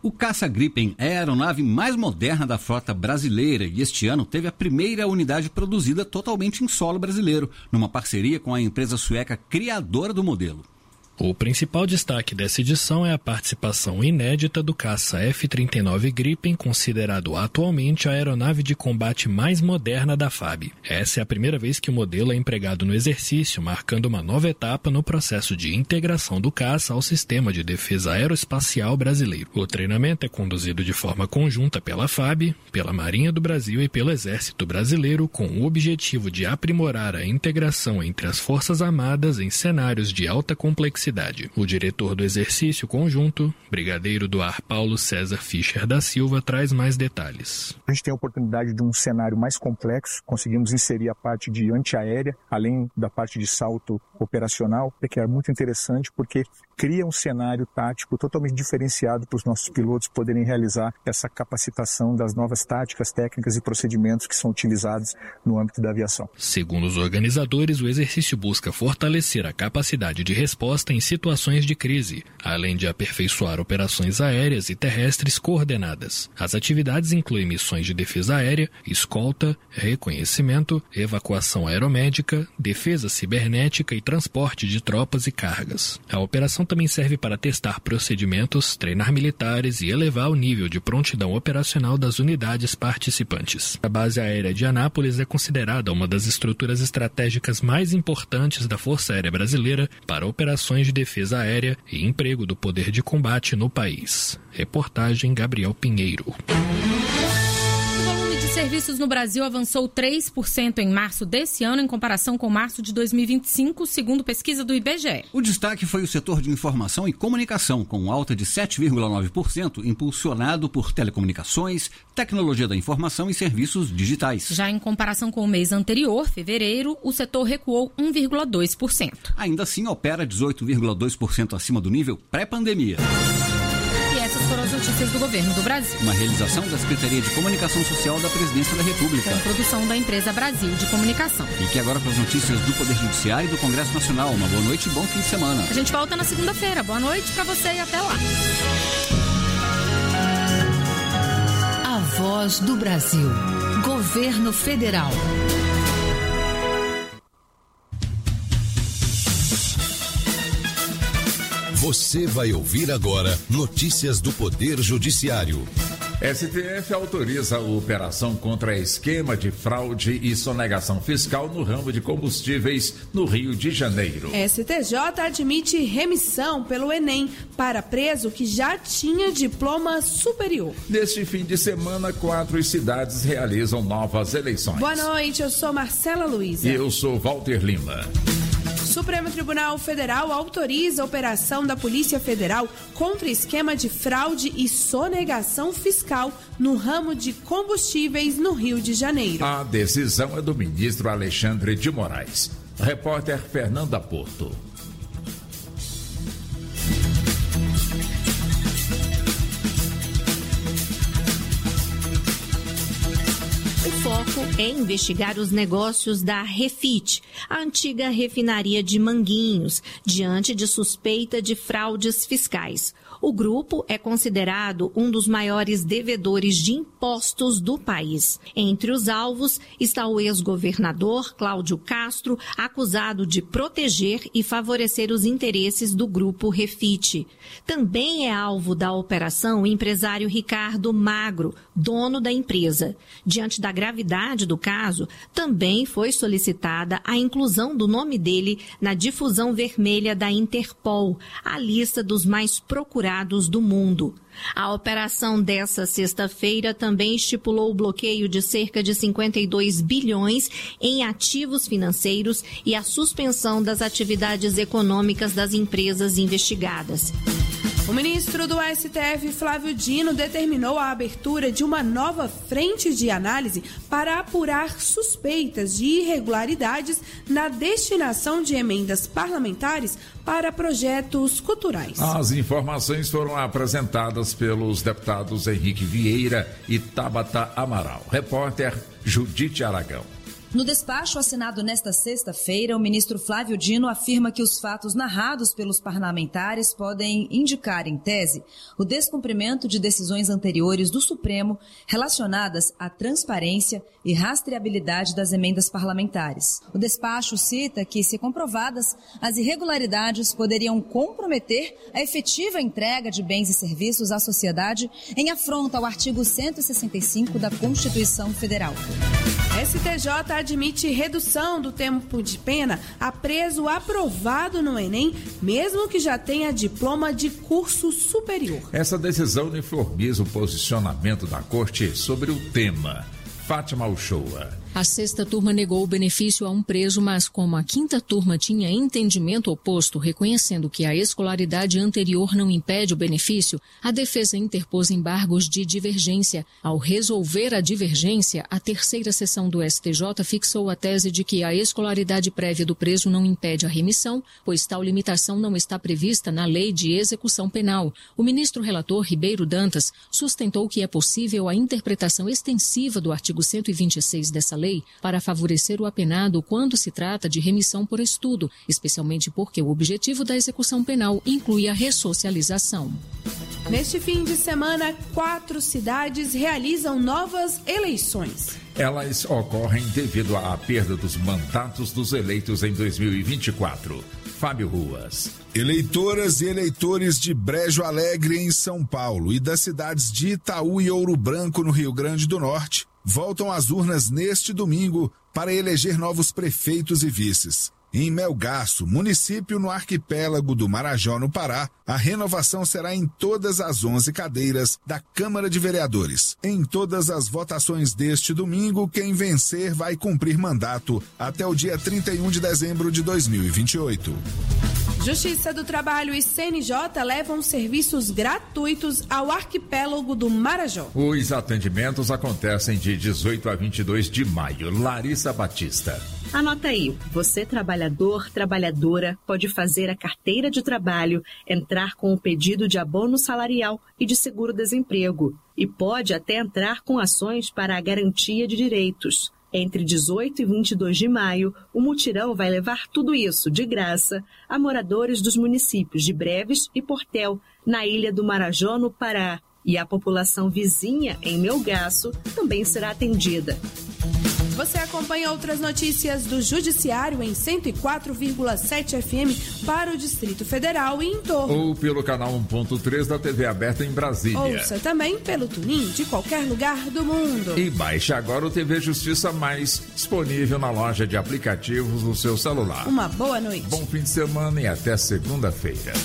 S15: O caça Gripen é a aeronave mais moderna da frota brasileira e este ano teve a primeira unidade produzida totalmente em solo brasileiro, numa parceria com a empresa sueca criadora do modelo.
S1: O principal destaque dessa edição é a participação inédita do caça F-39 Gripen, considerado atualmente a aeronave de combate mais moderna da FAB. Essa é a primeira vez que o modelo é empregado no exercício, marcando uma nova etapa no processo de integração do caça ao sistema de defesa aeroespacial brasileiro. O treinamento é conduzido de forma conjunta pela FAB, pela Marinha do Brasil e pelo Exército Brasileiro, com o objetivo de aprimorar a integração entre as Forças Armadas em cenários de alta complexidade. O diretor do exercício conjunto, brigadeiro do ar Paulo César Fischer da Silva, traz mais detalhes.
S2: A gente tem a oportunidade de um cenário mais complexo, conseguimos inserir a parte de antiaérea, além da parte de salto operacional, que é muito interessante porque cria um cenário tático totalmente diferenciado para os nossos pilotos poderem realizar essa capacitação das novas táticas, técnicas e procedimentos que são utilizados no âmbito da aviação.
S1: Segundo os organizadores, o exercício busca fortalecer a capacidade de resposta em situações de crise, além de aperfeiçoar operações aéreas e terrestres coordenadas. As atividades incluem missões de defesa aérea, escolta, reconhecimento, evacuação aeromédica, defesa cibernética e transporte de tropas e cargas. A operação também serve para testar procedimentos, treinar militares e elevar o nível de prontidão operacional das unidades participantes. A base aérea de Anápolis é considerada uma das estruturas estratégicas mais importantes da Força Aérea Brasileira para operações de defesa aérea e emprego do poder de combate no país. Reportagem Gabriel Pinheiro.
S4: Serviços no Brasil avançou 3% em março desse ano em comparação com março de 2025, segundo pesquisa do IBGE.
S15: O destaque foi o setor de informação e comunicação, com alta de 7,9%, impulsionado por telecomunicações, tecnologia da informação e serviços digitais.
S4: Já em comparação com o mês anterior, fevereiro, o setor recuou 1,2%.
S15: Ainda assim, opera 18,2% acima do nível pré-pandemia.
S4: Essas foram as notícias do Governo do Brasil.
S15: Uma realização da Secretaria de Comunicação Social da Presidência da República.
S4: Com produção da empresa Brasil de Comunicação.
S15: Fique agora com as notícias do Poder Judiciário e do Congresso Nacional. Uma boa noite e bom fim de semana.
S4: A gente volta na segunda-feira. Boa noite pra você e até lá.
S5: A Voz do Brasil. Governo Federal.
S6: Você vai ouvir agora notícias do Poder Judiciário.
S8: STF autoriza a operação contra esquema de fraude e sonegação fiscal no ramo de combustíveis no Rio de Janeiro.
S25: STJ admite remissão pelo Enem para preso que já tinha diploma superior.
S8: Neste fim de semana, 4 cidades realizam novas eleições.
S25: Boa noite, eu sou Marcela Luiza.
S8: E eu sou Walter Lima.
S25: Supremo Tribunal Federal autoriza a operação da Polícia Federal contra esquema de fraude e sonegação fiscal no ramo de combustíveis no Rio de Janeiro.
S8: A decisão é do ministro Alexandre de Moraes. Repórter Fernanda Porto.
S26: O foco é investigar os negócios da Refit, a antiga refinaria de Manguinhos, diante de suspeita de fraudes fiscais. O grupo é considerado um dos maiores devedores de impostos do país. Entre os alvos está o ex-governador Cláudio Castro, acusado de proteger e favorecer os interesses do grupo Refit. Também é alvo da operação o empresário Ricardo Magro, dono da empresa. Diante da gravidade do caso, também foi solicitada a inclusão do nome dele na difusão vermelha da Interpol, a lista dos mais procurados do mundo. A operação dessa sexta-feira também estipulou o bloqueio de cerca de 52 bilhões em ativos financeiros e a suspensão das atividades econômicas das empresas investigadas.
S25: O ministro do STF, Flávio Dino, determinou a abertura de uma nova frente de análise para apurar suspeitas de irregularidades na destinação de emendas parlamentares para projetos culturais.
S8: As informações foram apresentadas pelos deputados Henrique Vieira e Tabata Amaral. Repórter Judite Aragão.
S7: No despacho assinado nesta sexta-feira, o ministro Flávio Dino afirma que os fatos narrados pelos parlamentares podem indicar, em tese, o descumprimento de decisões anteriores do Supremo relacionadas à transparência e rastreabilidade das emendas parlamentares. O despacho cita que, se comprovadas, as irregularidades poderiam comprometer a efetiva entrega de bens e serviços à sociedade em afronta ao artigo 165 da Constituição Federal.
S25: STJ admite redução do tempo de pena a preso aprovado no Enem, mesmo que já tenha diploma de curso superior.
S8: Essa decisão uniformiza o posicionamento da Corte sobre o tema. Fátima Uchoa.
S9: A sexta turma negou o benefício a um preso, mas como a quinta turma tinha entendimento oposto, reconhecendo que a escolaridade anterior não impede o benefício, a defesa interpôs embargos de divergência. Ao resolver a divergência, a terceira sessão do STJ fixou a tese de que a escolaridade prévia do preso não impede a remissão, pois tal limitação não está prevista na Lei de Execução Penal. O ministro relator Ribeiro Dantas sustentou que é possível a interpretação extensiva do artigo 126 dessa lei para favorecer o apenado quando se trata de remissão por estudo, especialmente porque o objetivo da execução penal inclui a ressocialização.
S25: Neste fim de semana, 4 cidades realizam novas eleições.
S8: Elas ocorrem devido à perda dos mandatos dos eleitos em 2024. Fábio Ruas.
S10: Eleitoras e eleitores de Brejo Alegre, em São Paulo, e das cidades de Itaú e Ouro Branco, no Rio Grande do Norte, voltam às urnas neste domingo para eleger novos prefeitos e vices. Em Melgaço, município no arquipélago do Marajó, no Pará, a renovação será em todas as 11 cadeiras da Câmara de Vereadores. Em todas as votações deste domingo, quem vencer vai cumprir mandato até o dia 31 de dezembro de 2028.
S25: Justiça do Trabalho e CNJ levam serviços gratuitos ao arquipélago do Marajó.
S8: Os atendimentos acontecem de 18 a 22 de maio. Larissa Batista.
S11: Anota aí, você trabalhador, trabalhadora, pode fazer a carteira de trabalho, entrar com o pedido de abono salarial e de seguro-desemprego e pode até entrar com ações para a garantia de direitos. Entre 18 e 22 de maio, o mutirão vai levar tudo isso de graça a moradores dos municípios de Breves e Portel, na Ilha do Marajó, no Pará. E a população vizinha, em Melgaço, também será atendida.
S25: Você acompanha outras notícias do Judiciário em 104,7 FM para o Distrito Federal e em torno.
S8: Ou pelo canal 1.3 da TV aberta em Brasília.
S25: Ouça também pelo TuneIn de qualquer lugar do mundo.
S8: E baixe agora o TV Justiça Mais, disponível na loja de aplicativos do seu celular.
S25: Uma boa noite.
S8: Bom fim de semana e até segunda-feira.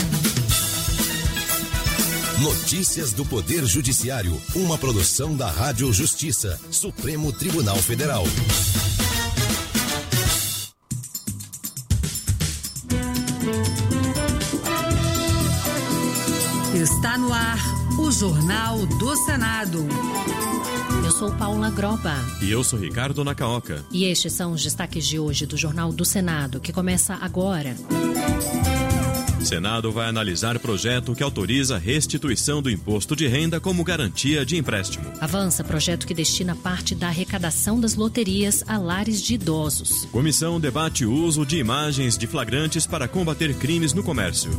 S6: Notícias do Poder Judiciário, uma produção da Rádio Justiça, Supremo Tribunal Federal.
S5: Está no ar o Jornal do Senado.
S26: Eu sou Paula Groba.
S12: E eu sou Ricardo Nacaoca.
S26: E estes são os destaques de hoje do Jornal do Senado, que começa agora.
S12: O Senado vai analisar projeto que autoriza restituição do imposto de renda como garantia de empréstimo.
S26: Avança projeto que destina parte da arrecadação das loterias a lares de idosos.
S12: Comissão debate o uso de imagens de flagrantes para combater crimes no comércio.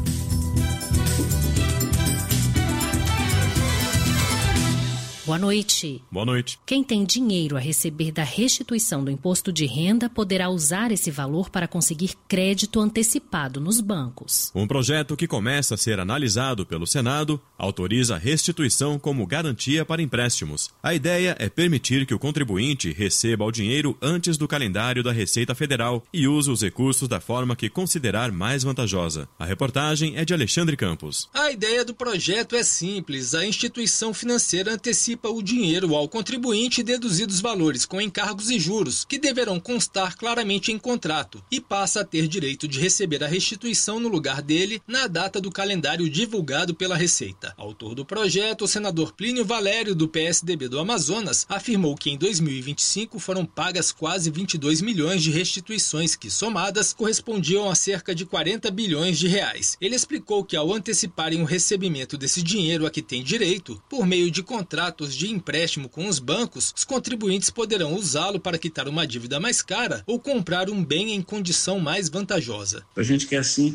S26: Boa noite.
S12: Boa noite.
S26: Quem tem dinheiro a receber da restituição do imposto de renda poderá usar esse valor para conseguir crédito antecipado nos bancos.
S12: Um projeto que começa a ser analisado pelo Senado autoriza a restituição como garantia para empréstimos. A ideia é permitir que o contribuinte receba o dinheiro antes do calendário da Receita Federal e use os recursos da forma que considerar mais vantajosa. A reportagem é de Alexandre Campos.
S14: A ideia do projeto é simples. A instituição financeira antecipa o dinheiro ao contribuinte deduzidos valores com encargos e juros, que deverão constar claramente em contrato, e passa a ter direito de receber a restituição no lugar dele na data do calendário divulgado pela Receita. Autor do projeto, o senador Plínio Valério, do PSDB do Amazonas, afirmou que em 2025 foram pagas quase 22 milhões de restituições que, somadas, correspondiam a cerca de 40 bilhões de reais. Ele explicou que ao anteciparem o recebimento desse dinheiro a que tem direito, por meio de contratos títulos de empréstimo com os bancos, os contribuintes poderão usá-lo para quitar uma dívida mais cara ou comprar um bem em condição mais vantajosa.
S13: A gente quer, assim,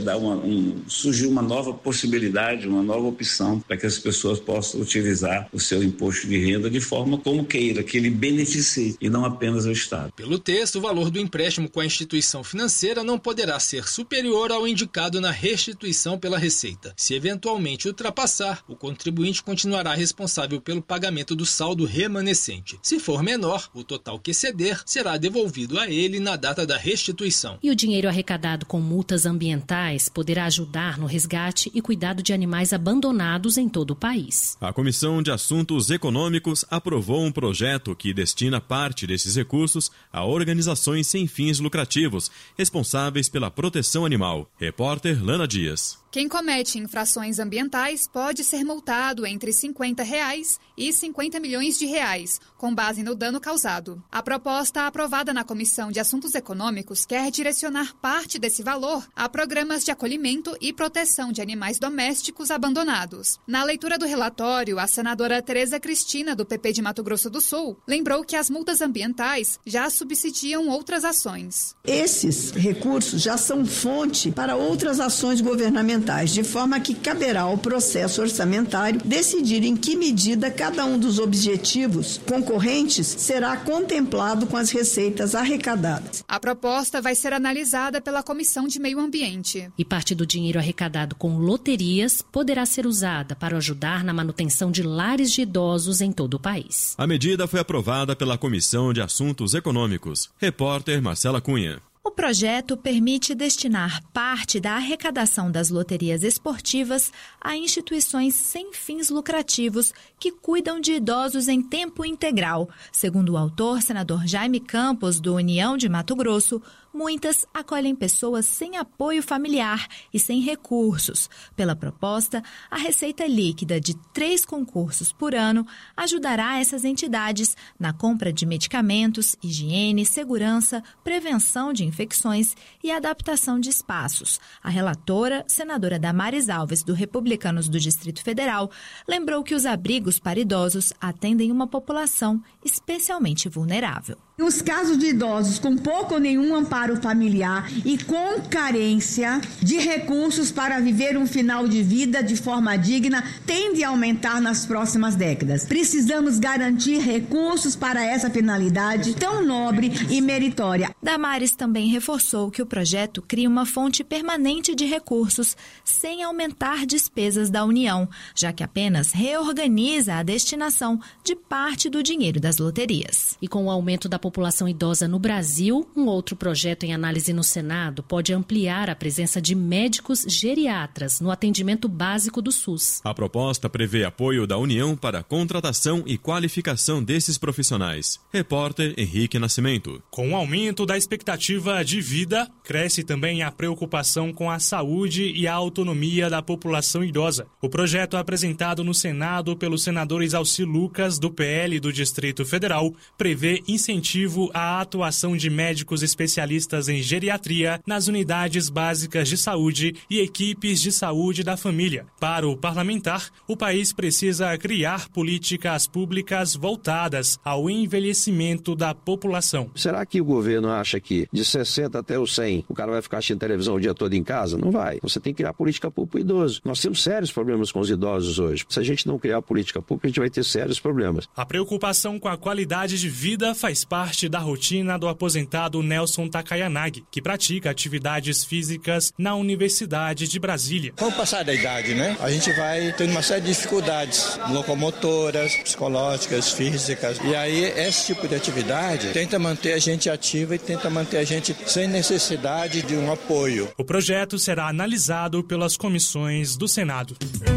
S13: surgir uma nova possibilidade, uma nova opção para que as pessoas possam utilizar o seu imposto de renda de forma como queira, que ele beneficie e não apenas o Estado.
S14: Pelo texto, o valor do empréstimo com a instituição financeira não poderá ser superior ao indicado na restituição pela Receita. Se eventualmente ultrapassar, o contribuinte continuará responsável pelo pagamento do saldo remanescente. Se for menor, o total que exceder será devolvido a ele na data da restituição.
S17: E o dinheiro arrecadado com multas ambientais poderá ajudar no resgate e cuidado de animais abandonados em todo o país.
S12: A Comissão de Assuntos Econômicos aprovou um projeto que destina parte desses recursos a organizações sem fins lucrativos, responsáveis pela proteção animal. Repórter Lana Dias.
S18: Quem comete infrações ambientais pode ser multado entre R$ 50 e R$ 50 milhões, com base no dano causado. A proposta aprovada na Comissão de Assuntos Econômicos quer direcionar parte desse valor a programas de acolhimento e proteção de animais domésticos abandonados. Na leitura do relatório, a senadora Tereza Cristina, do PP de Mato Grosso do Sul, lembrou que as multas ambientais já subsidiam outras ações.
S19: Esses recursos já são fonte para outras ações governamentais, de forma que caberá ao processo orçamentário decidir em que medida cada um dos objetivos concorrentes será contemplado com as receitas arrecadadas.
S18: A proposta vai ser analisada pela Comissão de Meio Ambiente.
S17: E parte do dinheiro arrecadado com loterias poderá ser usada para ajudar na manutenção de lares de idosos em todo o país.
S12: A medida foi aprovada pela Comissão de Assuntos Econômicos. Repórter Marcela Cunha.
S20: O projeto permite destinar parte da arrecadação das loterias esportivas a instituições sem fins lucrativos que cuidam de idosos em tempo integral. Segundo o autor, senador Jaime Campos, do União de Mato Grosso, muitas acolhem pessoas sem apoio familiar e sem recursos. Pela proposta, a receita líquida de 3 concursos por ano ajudará essas entidades na compra de medicamentos, higiene, segurança, prevenção de infecções e adaptação de espaços. A relatora, senadora Damares Alves, do Republicanos do Distrito Federal, lembrou que os abrigos para idosos atendem uma população especialmente vulnerável.
S21: Os casos de idosos com pouco ou nenhum amparo familiar e com carência de recursos para viver um final de vida de forma digna tende a aumentar nas próximas décadas. Precisamos garantir recursos para essa finalidade tão nobre e meritória.
S20: Damares também reforçou que o projeto cria uma fonte permanente de recursos sem aumentar despesas da União, já que apenas reorganiza a destinação de parte do dinheiro das loterias.
S17: E com o aumento da população idosa no Brasil, um outro projeto em análise no Senado pode ampliar a presença de médicos geriatras no atendimento básico do SUS.
S12: A proposta prevê apoio da União para a contratação e qualificação desses profissionais. Repórter Henrique Nascimento.
S27: Com o aumento da expectativa de vida, cresce também a preocupação com a saúde e a autonomia da população idosa. O projeto apresentado no Senado pelos senadores Alci Lucas, do PL do Distrito Federal, prevê incentivo à atuação de médicos especialistas em geriatria nas unidades básicas de saúde e equipes de saúde da família. Para o parlamentar, o país precisa criar políticas públicas voltadas ao envelhecimento da população.
S28: Será que o governo acha que de 60 até os 100 o cara vai ficar assistindo televisão o dia todo em casa? Não vai. Você tem que criar política pública para o idoso. Nós temos sérios problemas com os idosos hoje. Se a gente não criar política pública, a gente vai ter sérios problemas.
S27: A preocupação com a qualidade de vida faz parte da rotina do aposentado Nelson Takayanagi, que pratica atividades físicas na Universidade de Brasília.
S29: Com o passar da idade, a gente vai tendo uma série de dificuldades locomotoras, psicológicas, físicas. E aí, esse tipo de atividade tenta manter a gente ativa e tenta manter a gente sem necessidade de um apoio.
S27: O projeto será analisado pelas comissões do Senado.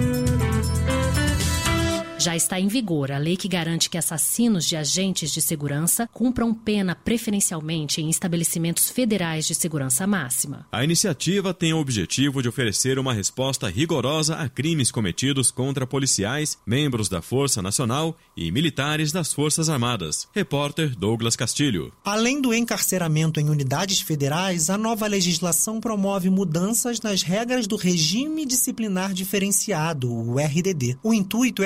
S17: Já está em vigor a lei que garante que assassinos de agentes de segurança cumpram pena preferencialmente em estabelecimentos federais de segurança máxima.
S12: A iniciativa tem o objetivo de oferecer uma resposta rigorosa a crimes cometidos contra policiais, membros da Força Nacional e militares das Forças Armadas. Repórter Douglas Castilho.
S30: Além do encarceramento em unidades federais, a nova legislação promove mudanças nas regras do Regime Disciplinar Diferenciado, o RDD. O intuito é agilizar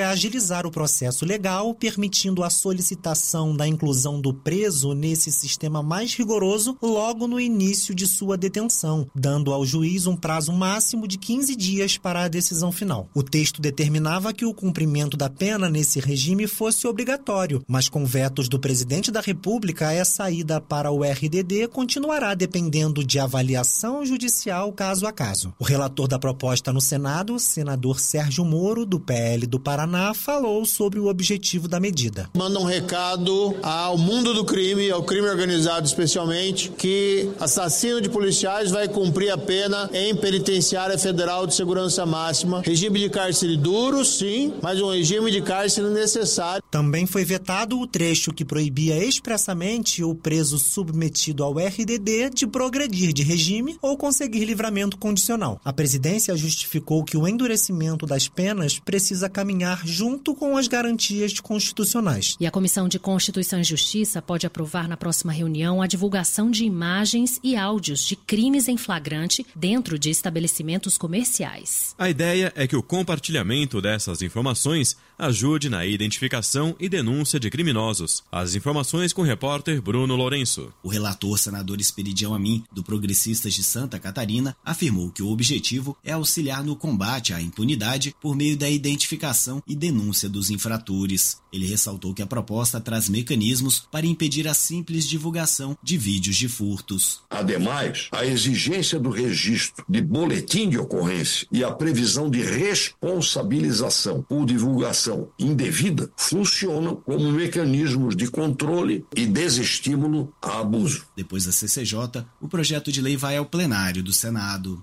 S30: agilizar o processo legal, permitindo a solicitação da inclusão do preso nesse sistema mais rigoroso logo no início de sua detenção, dando ao juiz um prazo máximo de 15 dias para a decisão final. O texto determinava que o cumprimento da pena nesse regime fosse obrigatório, mas com vetos do presidente da República, essa ida para o RDD continuará dependendo de avaliação judicial caso a caso. O relator da proposta no Senado, o senador Sérgio Moro, do PL do Paraná, falou sobre o objetivo da medida.
S1: Manda um recado ao mundo do crime, ao crime organizado especialmente, que assassino de policiais vai cumprir a pena em penitenciária federal de segurança máxima. Regime de cárcere duro, sim, mas um regime de cárcere necessário.
S30: Também foi vetado o trecho que proibia expressamente o preso submetido ao RDD de progredir de regime ou conseguir livramento condicional. A presidência justificou que o endurecimento das penas precisa caminhar junto com as garantias constitucionais.
S17: E a Comissão de Constituição e Justiça pode aprovar na próxima reunião a divulgação de imagens e áudios de crimes em flagrante dentro de estabelecimentos comerciais.
S12: A ideia é que o compartilhamento dessas informações ajude na identificação e denúncia de criminosos. As informações com o repórter Bruno Lourenço.
S2: O relator senador Esperidião Amin, do Progressistas de Santa Catarina, afirmou que o objetivo é auxiliar no combate à impunidade por meio da identificação e denúncia dos infratores. Ele ressaltou que a proposta traz mecanismos para impedir a simples divulgação de vídeos de furtos.
S3: Ademais, a exigência do registro de boletim de ocorrência e a previsão de responsabilização por divulgação indevida funcionam como mecanismos de controle e desestímulo a abuso.
S2: Depois da CCJ, o projeto de lei vai ao plenário do Senado.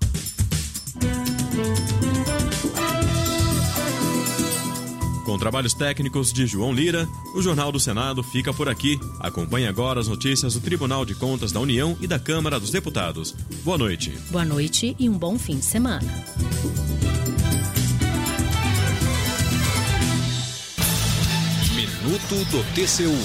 S12: Com trabalhos técnicos de João Lira, o Jornal do Senado fica por aqui. Acompanhe agora as notícias do Tribunal de Contas da União e da Câmara dos Deputados. Boa noite.
S17: Boa noite e um bom fim de semana.
S6: Minuto do TCU.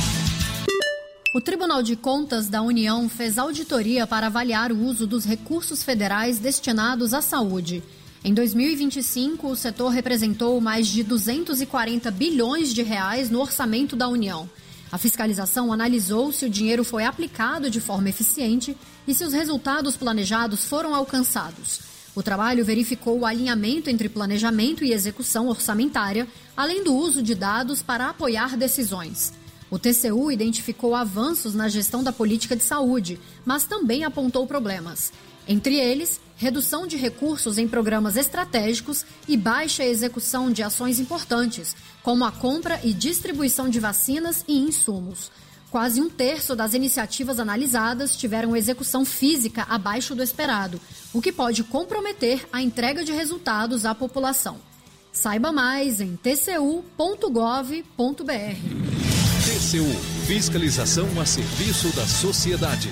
S4: O Tribunal de Contas da União fez auditoria para avaliar o uso dos recursos federais destinados à saúde. Em 2025, o setor representou mais de 240 bilhões de reais no orçamento da União. A fiscalização analisou se o dinheiro foi aplicado de forma eficiente e se os resultados planejados foram alcançados. O trabalho verificou o alinhamento entre planejamento e execução orçamentária, além do uso de dados para apoiar decisões. O TCU identificou avanços na gestão da política de saúde, mas também apontou problemas. Entre eles, redução de recursos em programas estratégicos e baixa execução de ações importantes, como a compra e distribuição de vacinas e insumos. Quase um terço das iniciativas analisadas tiveram execução física abaixo do esperado, o que pode comprometer a entrega de resultados à população. Saiba mais em tcu.gov.br.
S6: TCU, fiscalização a serviço da sociedade.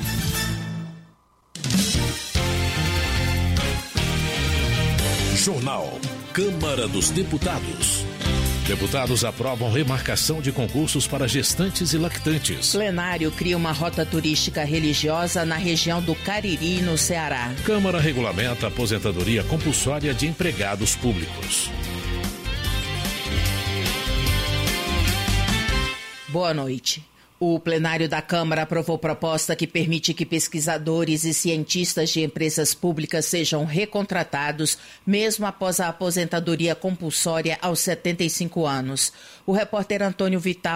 S6: Jornal Câmara dos Deputados. Deputados aprovam remarcação de concursos para gestantes e lactantes.
S7: Plenário cria uma rota turística religiosa na região do Cariri, no Ceará.
S6: Câmara regulamenta a aposentadoria compulsória de empregados públicos.
S7: Boa noite. O plenário da Câmara aprovou proposta que permite que pesquisadores e cientistas de empresas públicas sejam recontratados, mesmo após a aposentadoria compulsória aos 75 anos. O repórter Antônio Vital